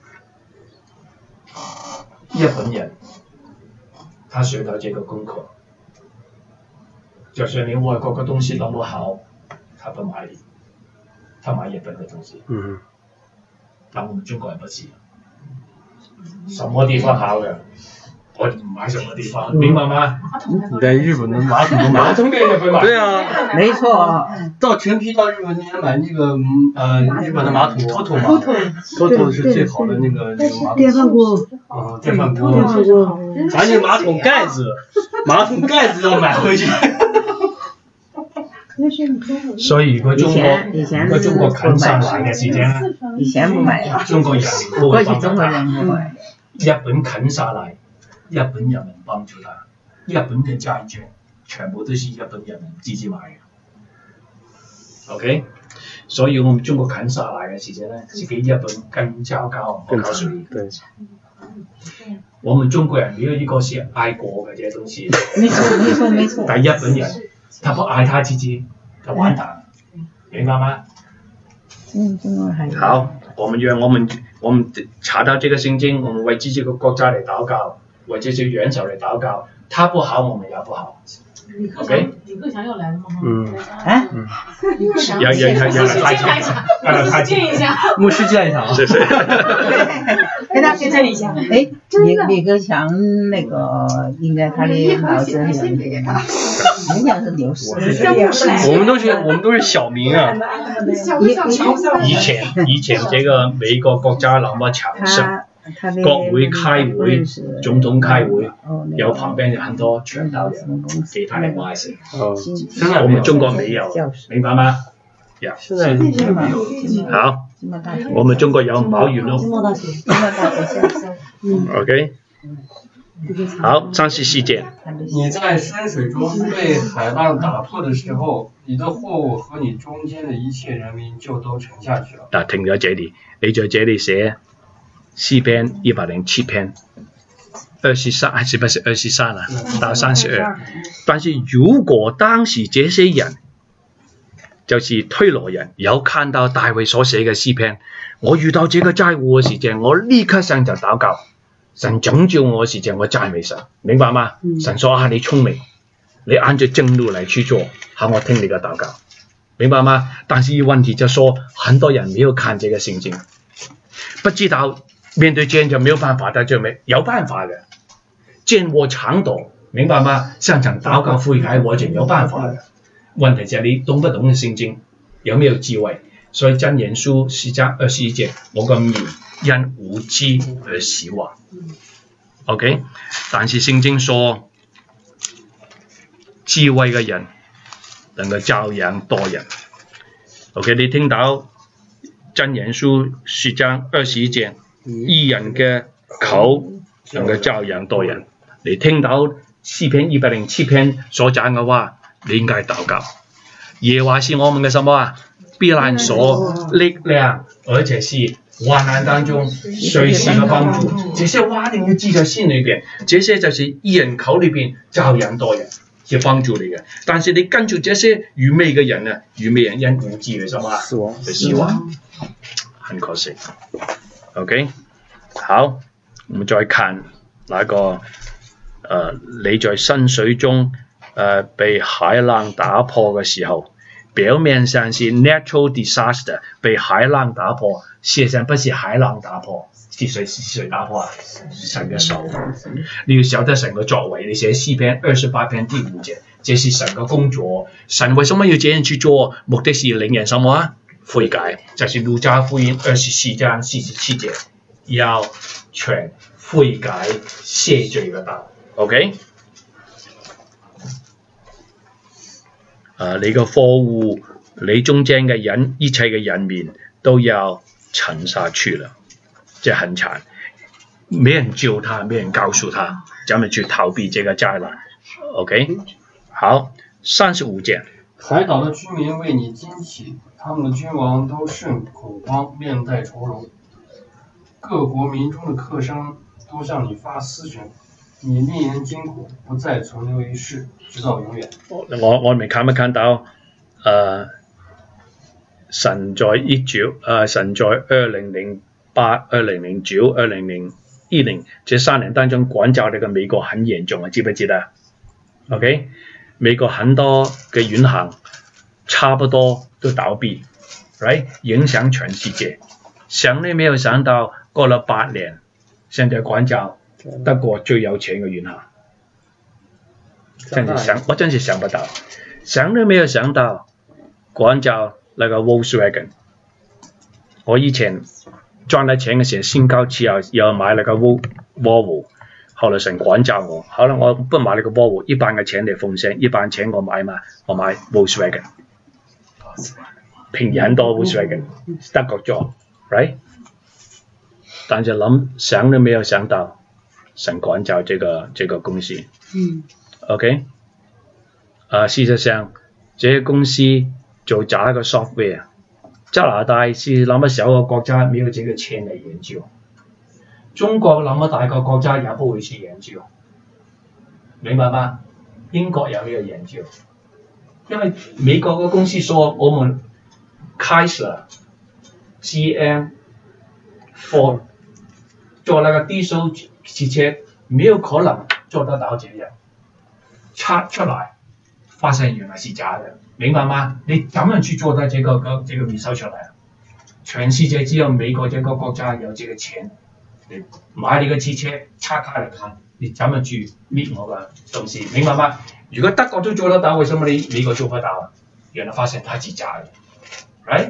A: 日本人，他學到這個功課，就算你外國嘅東西那麼好，他不買你，他買日本嘅東西。
B: 嗯。
A: 但我們中國人不是，什麼地方好嘅，我唔買什麼地方，明白嗎？
B: 你在日本的馬桶都買。
A: 馬桶給日本買。
B: 對啊，
D: 沒錯啊。
B: 到全皮到日本你買那個呃日本的馬桶 ，Toto 嘛 ，Toto 是最好的那個那個馬桶。
D: 電飯鍋。
B: 啊，電飯鍋。咱這馬桶蓋子，馬桶蓋子要買回去。
A: 所以如果中國如果中國近上來嘅時間咧，
D: 以前不買的，
A: 中國人都會幫助他。日本近下來，日本人民幫助他，日本嘅債券全部都是日本人民自己買嘅。OK， 所以我們中國近下來嘅時間咧，是比日本更糟糕。我告訴你，
B: 對，
A: 我們中國人沒有一個是愛國嘅這些東西。
D: 沒錯沒錯沒錯。
A: 但日本人，他不愛他自己，他完蛋，明白嗎？
D: 嗯，中國還
A: 好，我們讓我們我們查到這個聖經，我們為自己個國家嚟禱告，為這些元首嚟禱告，他不好，我們也不好。
C: 李克
A: OK
C: 强，李克强要来了吗？
B: 嗯
D: 哎，
C: 李克强，
A: 要要要要
C: 先
A: 来
C: 来一下，先见一下。
B: 牧师见一下啊。
A: 是是。
D: 给他给这一下。哎，李李克强那个应该他的脑子里人家是流失。
B: 我们都是我们都是小民啊。
A: 以前以前這個美國國家那麼強盛，國會開會，總統開會，有旁邊有很多傳道人給他的話事。
B: 哦，现在
A: 我們中國沒有，明白嗎？呀，
B: 现在
A: 好，我們中國有毛語錄。OK， 好，三十四節。
B: 你在深水中被海浪打破的時候，你的貨物和你中間的一切人民就都沉下去了。
A: 嗱，停咗這裡，你在這裡寫詩篇一百零七篇，二十三，是不是二十三啊？到三十二。但是如果當時這些人，就是推羅人，有看到大衛所寫嘅詩篇，我遇到這個災禍嘅時候，我立刻上就禱告，神拯救我嘅時候，我讚美神，明白嗎？神說啊，你聰明，你按照正路嚟去做，好，我聽你嘅禱告，明白嗎？但是問題就說，很多人沒有看這個聖經，不知道面對這樣就沒有辦法，但係沒有辦法嘅，見我常躲，明白嗎？上場禱告悔改，我就有辦法嘅。問題就係你懂不懂嘅聖經，有沒有智慧？所以箴言書十章二十一節，我個面因無知而死亡。OK， 但是聖經說，智慧嘅人能夠教養多人。OK， 你聽到箴言書十章二十一節，義人嘅口能夠教養多人。你聽到詩篇一百零七篇所講嘅話，你應該禱告。耶和華是我們嘅什麼啊？避難所、力量，而且是患難當中隨時嘅幫助。這些話你要記在心裏邊，這些就是義人口裏邊教養多人，是幫助你嘅。但是你跟住這些愚昧嘅人啊，愚昧人因無知嘅什麼啊？死亡，死亡，很可惜。OK， 好，我們再看那個，呃，你在深水中。呃，被海浪打破嘅時候，表面上是 natural disaster， 被海浪打破，事實上不是海浪打破，是誰是誰打破啊？神嘅手。你要曉得神嘅作為，你寫詩篇二十八篇第五節，這是神嘅工作。神為什麼要這樣去做？目的是令人什麼啊？悔改，就是路加福音二十四章四十七節，要傳悔改赦罪嘅道。OK？啊！你個貨物，你中間嘅人，一切嘅人面都要沉下去了，即係很慘，沒人救他，沒人告訴他，咱們去逃避這個災難。OK， 好，三十五節。
B: 海島的居民為你驚奇，他們的君王都甚恐慌，面帶愁容。各國民中的客商都向你發私訊。你令人驚恐，不再存留於世，直到永遠。
A: 我我哋看唔看到？誒、呃，神在一九，誒神在二零零八、二零零九、二零零一零這三年當中，管教呢個美國很嚴重啊，知不知道 ？OK， 美國很多嘅銀行差不多都倒閉 ，right？ 影響全世界。想都沒有想到，過了八年，現在管教。德國最有錢嘅銀行，真係想，我真係想不到，想都沒有想到，管教那個 Volkswagen。我以前賺咗錢嘅時候，先交之後又買那個 Volvo， 後來神管教我，可能我不買那個 Volvo， 一半嘅錢嚟奉獻，一半錢我買嘛，我買 Volkswagen， 便宜很多 Volkswagen， 德國做 ，right？ 但係諗想都沒有想到。神管教這個這個公司，嗯 ，OK， 啊、呃，事實上，這些公司做假個 software， 加拿大是那麼小個國家，沒有這個錢嚟研究；中國那麼大個國家也不會去研究，明白嗎？英國有呢個研究，因為美國個公司說，我們Chrysler、G M、Ford 做那個 diesel。汽車沒有可能做得到這樣，拆出來发现原来是假的，明白吗？你怎樣去做到這個個這個 result 出來？全世界只有美國這個國家有這個錢，你買你個汽車拆開嚟看，你怎樣去搣我個東西，明白嗎？如果德國都做得到，為什麼你美國做不到啊？原來發現它是假的 ，right？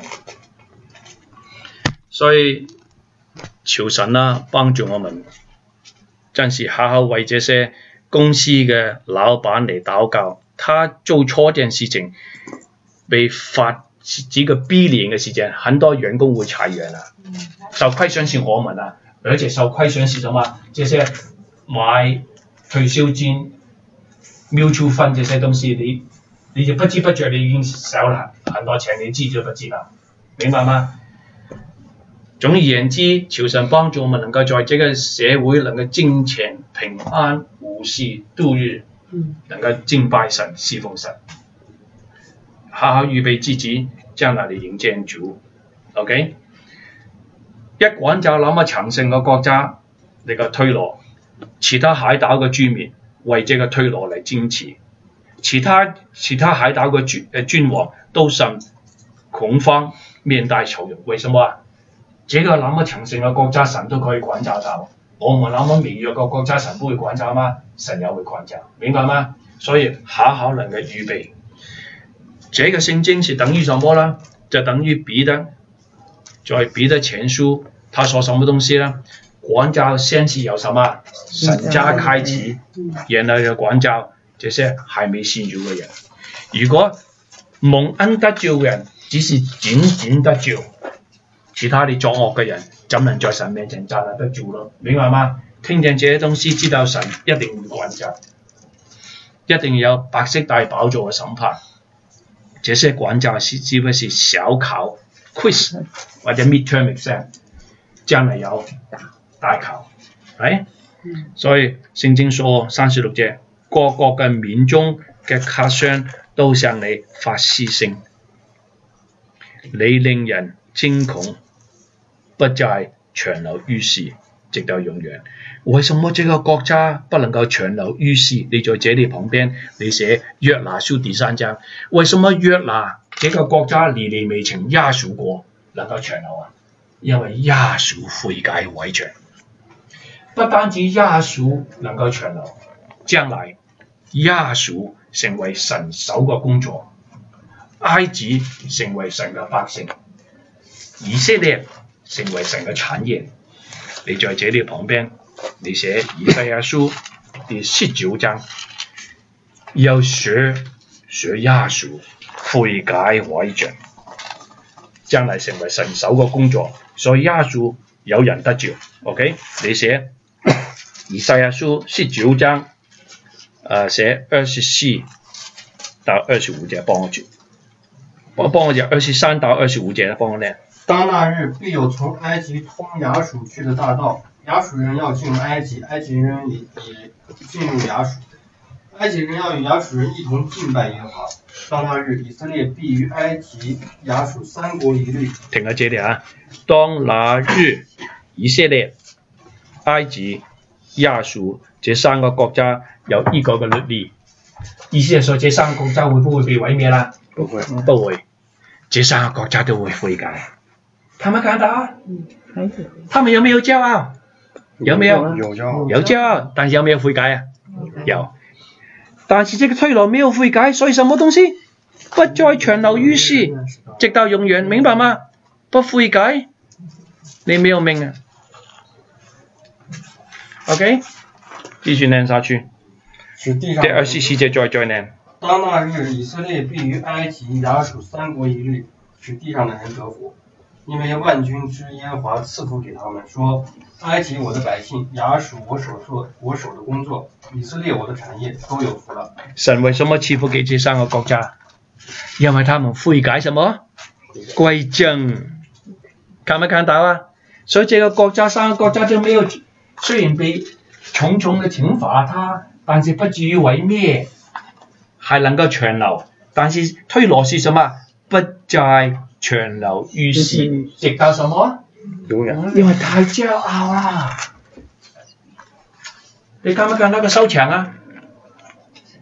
A: 所以求神啦，幫助我們，真是好好為這些公司嘅老闆嚟禱告。他做錯件事情，被罰幾個 billion 嘅時間，很多員工會裁員啊。受虧損是我們啊，而且受虧損是什麼？這些買退休金、mutual fund 這些東西，你你就不知不覺你已經少了很多錢，你知就不知道，明白嗎？總而言之，求神幫助我們能夠在這個社會能夠金錢平安無事度日，能夠敬拜神、侍奉神，好好預備自己將來嚟迎接主。OK， 一廣州那麼強盛嘅國家，你個推羅，其他海島嘅居民為這個推羅嚟堅持，其他其他海島嘅君誒君王都甚恐慌，面帶愁容。為什麼啊？這個那麼強盛嘅國家，神都可以管教到。我們那麼微弱嘅國家，神不會管教嗎？神也會管教，明白嗎？所以好好能夠預備。這個聖經是等於什麼呢？就等於彼得在彼得前書，他說什麼東西呢？管教先是由什麼？神家開始，然後就管教這些還沒信主嘅人。如果蒙恩得救嘅人只是漸漸得救，其他你作惡嘅人，怎能在神面前站立得住咯？明白嗎？聽見這些東西，知道神一定會管教，一定有白色大寶座嘅審判。這些管教是只不過是小考 quiz 或者 midterm exam， 將來有大考，係、嗯？所以聖經說三十六節，各國嘅民眾嘅客商都向你發嘶聲，你令人驚恐，不再長留於世，直到永遠。為什麼這個國家不能夠長留於世？你在這裡旁邊，你寫約拿書第三章，為什麼約拿這個國家歷歷未曾亞述國能夠長留啊？因為亞述悔改為長，不單止亞述能夠長留，將來亞述成為神手嘅工作，埃及成為神嘅百姓，以色列成為神嘅產業。你在這裡旁邊，你寫以賽亞書第十九章，要學學亞述悔改為長，將來成為神手嘅工作。所以亞述有人得救。OK， 你寫以賽亞書十九章，呃，寫二十四到二十五節，幫我去，幫幫我講二十三到二十五節，幫我念。
B: 當那日必有從埃及通亞述去的大道，亞述人要進入埃及，埃及人也也進入亞述，埃及人要與亞述人一同敬拜耶和華。當那日，以色列必與埃及、亞述三國一律。
A: 停喺這裡啊！當那日，以色列、埃及、亞述這三個國家有一個嘅律例，意思係說，這三個國家會不會被毀滅啦？不會，不會，這三個國家都會悔改。他們看到，他們有沒有驕傲？有沒有？
B: 有驕傲，
A: 有驕傲，但是有沒有悔改啊？有。但是這個推羅沒有悔改，所以什麼東西不再長留於世，直到永遠，明白嗎？不悔改，你沒有命啊。OK， 繼續念下去。第二十四節再再念。
B: 當那日，以色列必與埃及、亞述三國一律，使地上的人得福。因為萬軍之耶和華賜福給他們，說：埃及我的百姓，亞述我所做我手的工作，以色列我的產業都有福了。
A: 神為什麼賜福給這三個國家？因為他們悔改什麼？歸正。看沒看到啊？所以這個國家三個國家就沒有，雖然被重重的懲罰他，但是不至於毀滅，還能夠長留。但是推羅是什麼？不再長留於世，直到什麼？永遠。因為太驕傲啦！你看沒看到個收場啊？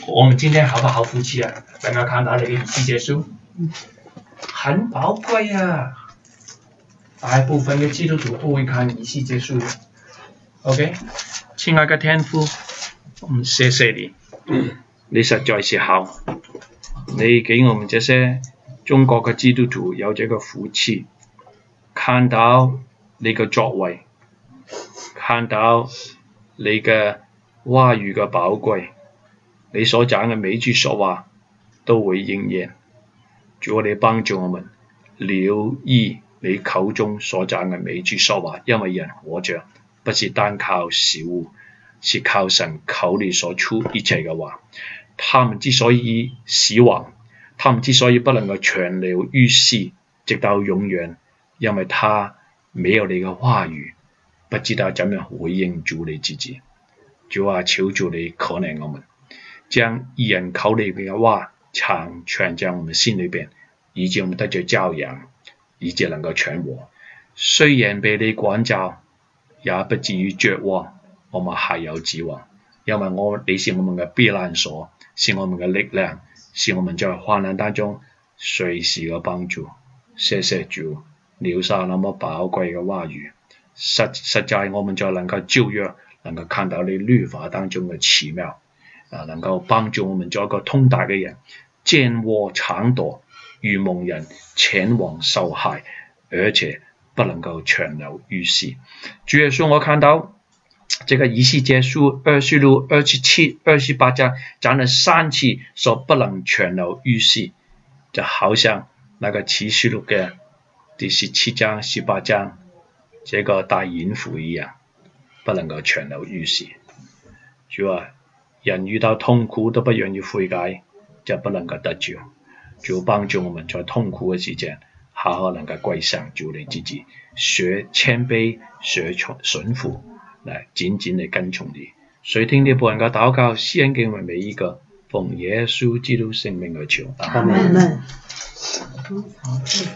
A: 我们今天好不好夫妻啊？能够看到这个仪式结束，很宝贵啊！大部分嘅基督徒都會看儀式結束嘅。OK， 親愛嘅天父，我們謝謝你，你實在是好，你給我們這些中國嘅基督徒有這個福氣，看到你嘅作為，看到你嘅話語嘅寶貴，你所講嘅每句說話都會應驗。主，你幫助我們留意你口中所講嘅每句說話，因為人活着不是單靠食物，是靠神口裏所出一切嘅話。他們之所以死亡，他們之所以不能夠長留於世，直到永遠，因為他沒有你嘅話語，不知道怎樣回應主你自己。主啊，求主你可憐我們，將義人口裏邊嘅話常存在我們心裏邊，以致我們得着教養，以致能夠存活。雖然被你管教，也不至於絕望，我們還有指望，因為我你是我們嘅避難所，是我們嘅力量，是我們在患難當中隨時嘅幫助。謝謝主，留下那麼寶貴嘅話語，實實在我們就能夠照樣能夠看到你律法當中嘅奇妙，啊，能夠幫助我們做一個通達嘅人，見禍藏躲，愚蒙人前往受害，而且不能夠長留於世。主耶穌，我看到這個儀式結束二十六、二十七、二十八章講了三次說不能長留於世，就好像那個啟示錄嘅第十七章、十八章這個大淫婦一樣，不能夠長留於世。主啊，人遇到痛苦都不願意悔改，就不能夠得救。主幫助我們在痛苦嘅時間，好好能夠歸向主你自己，學謙卑，學順服，來緊緊地跟從你。垂聽你僕人嘅禱告，施恩給我們每一個，奉耶穌基督聖名而求。阿們。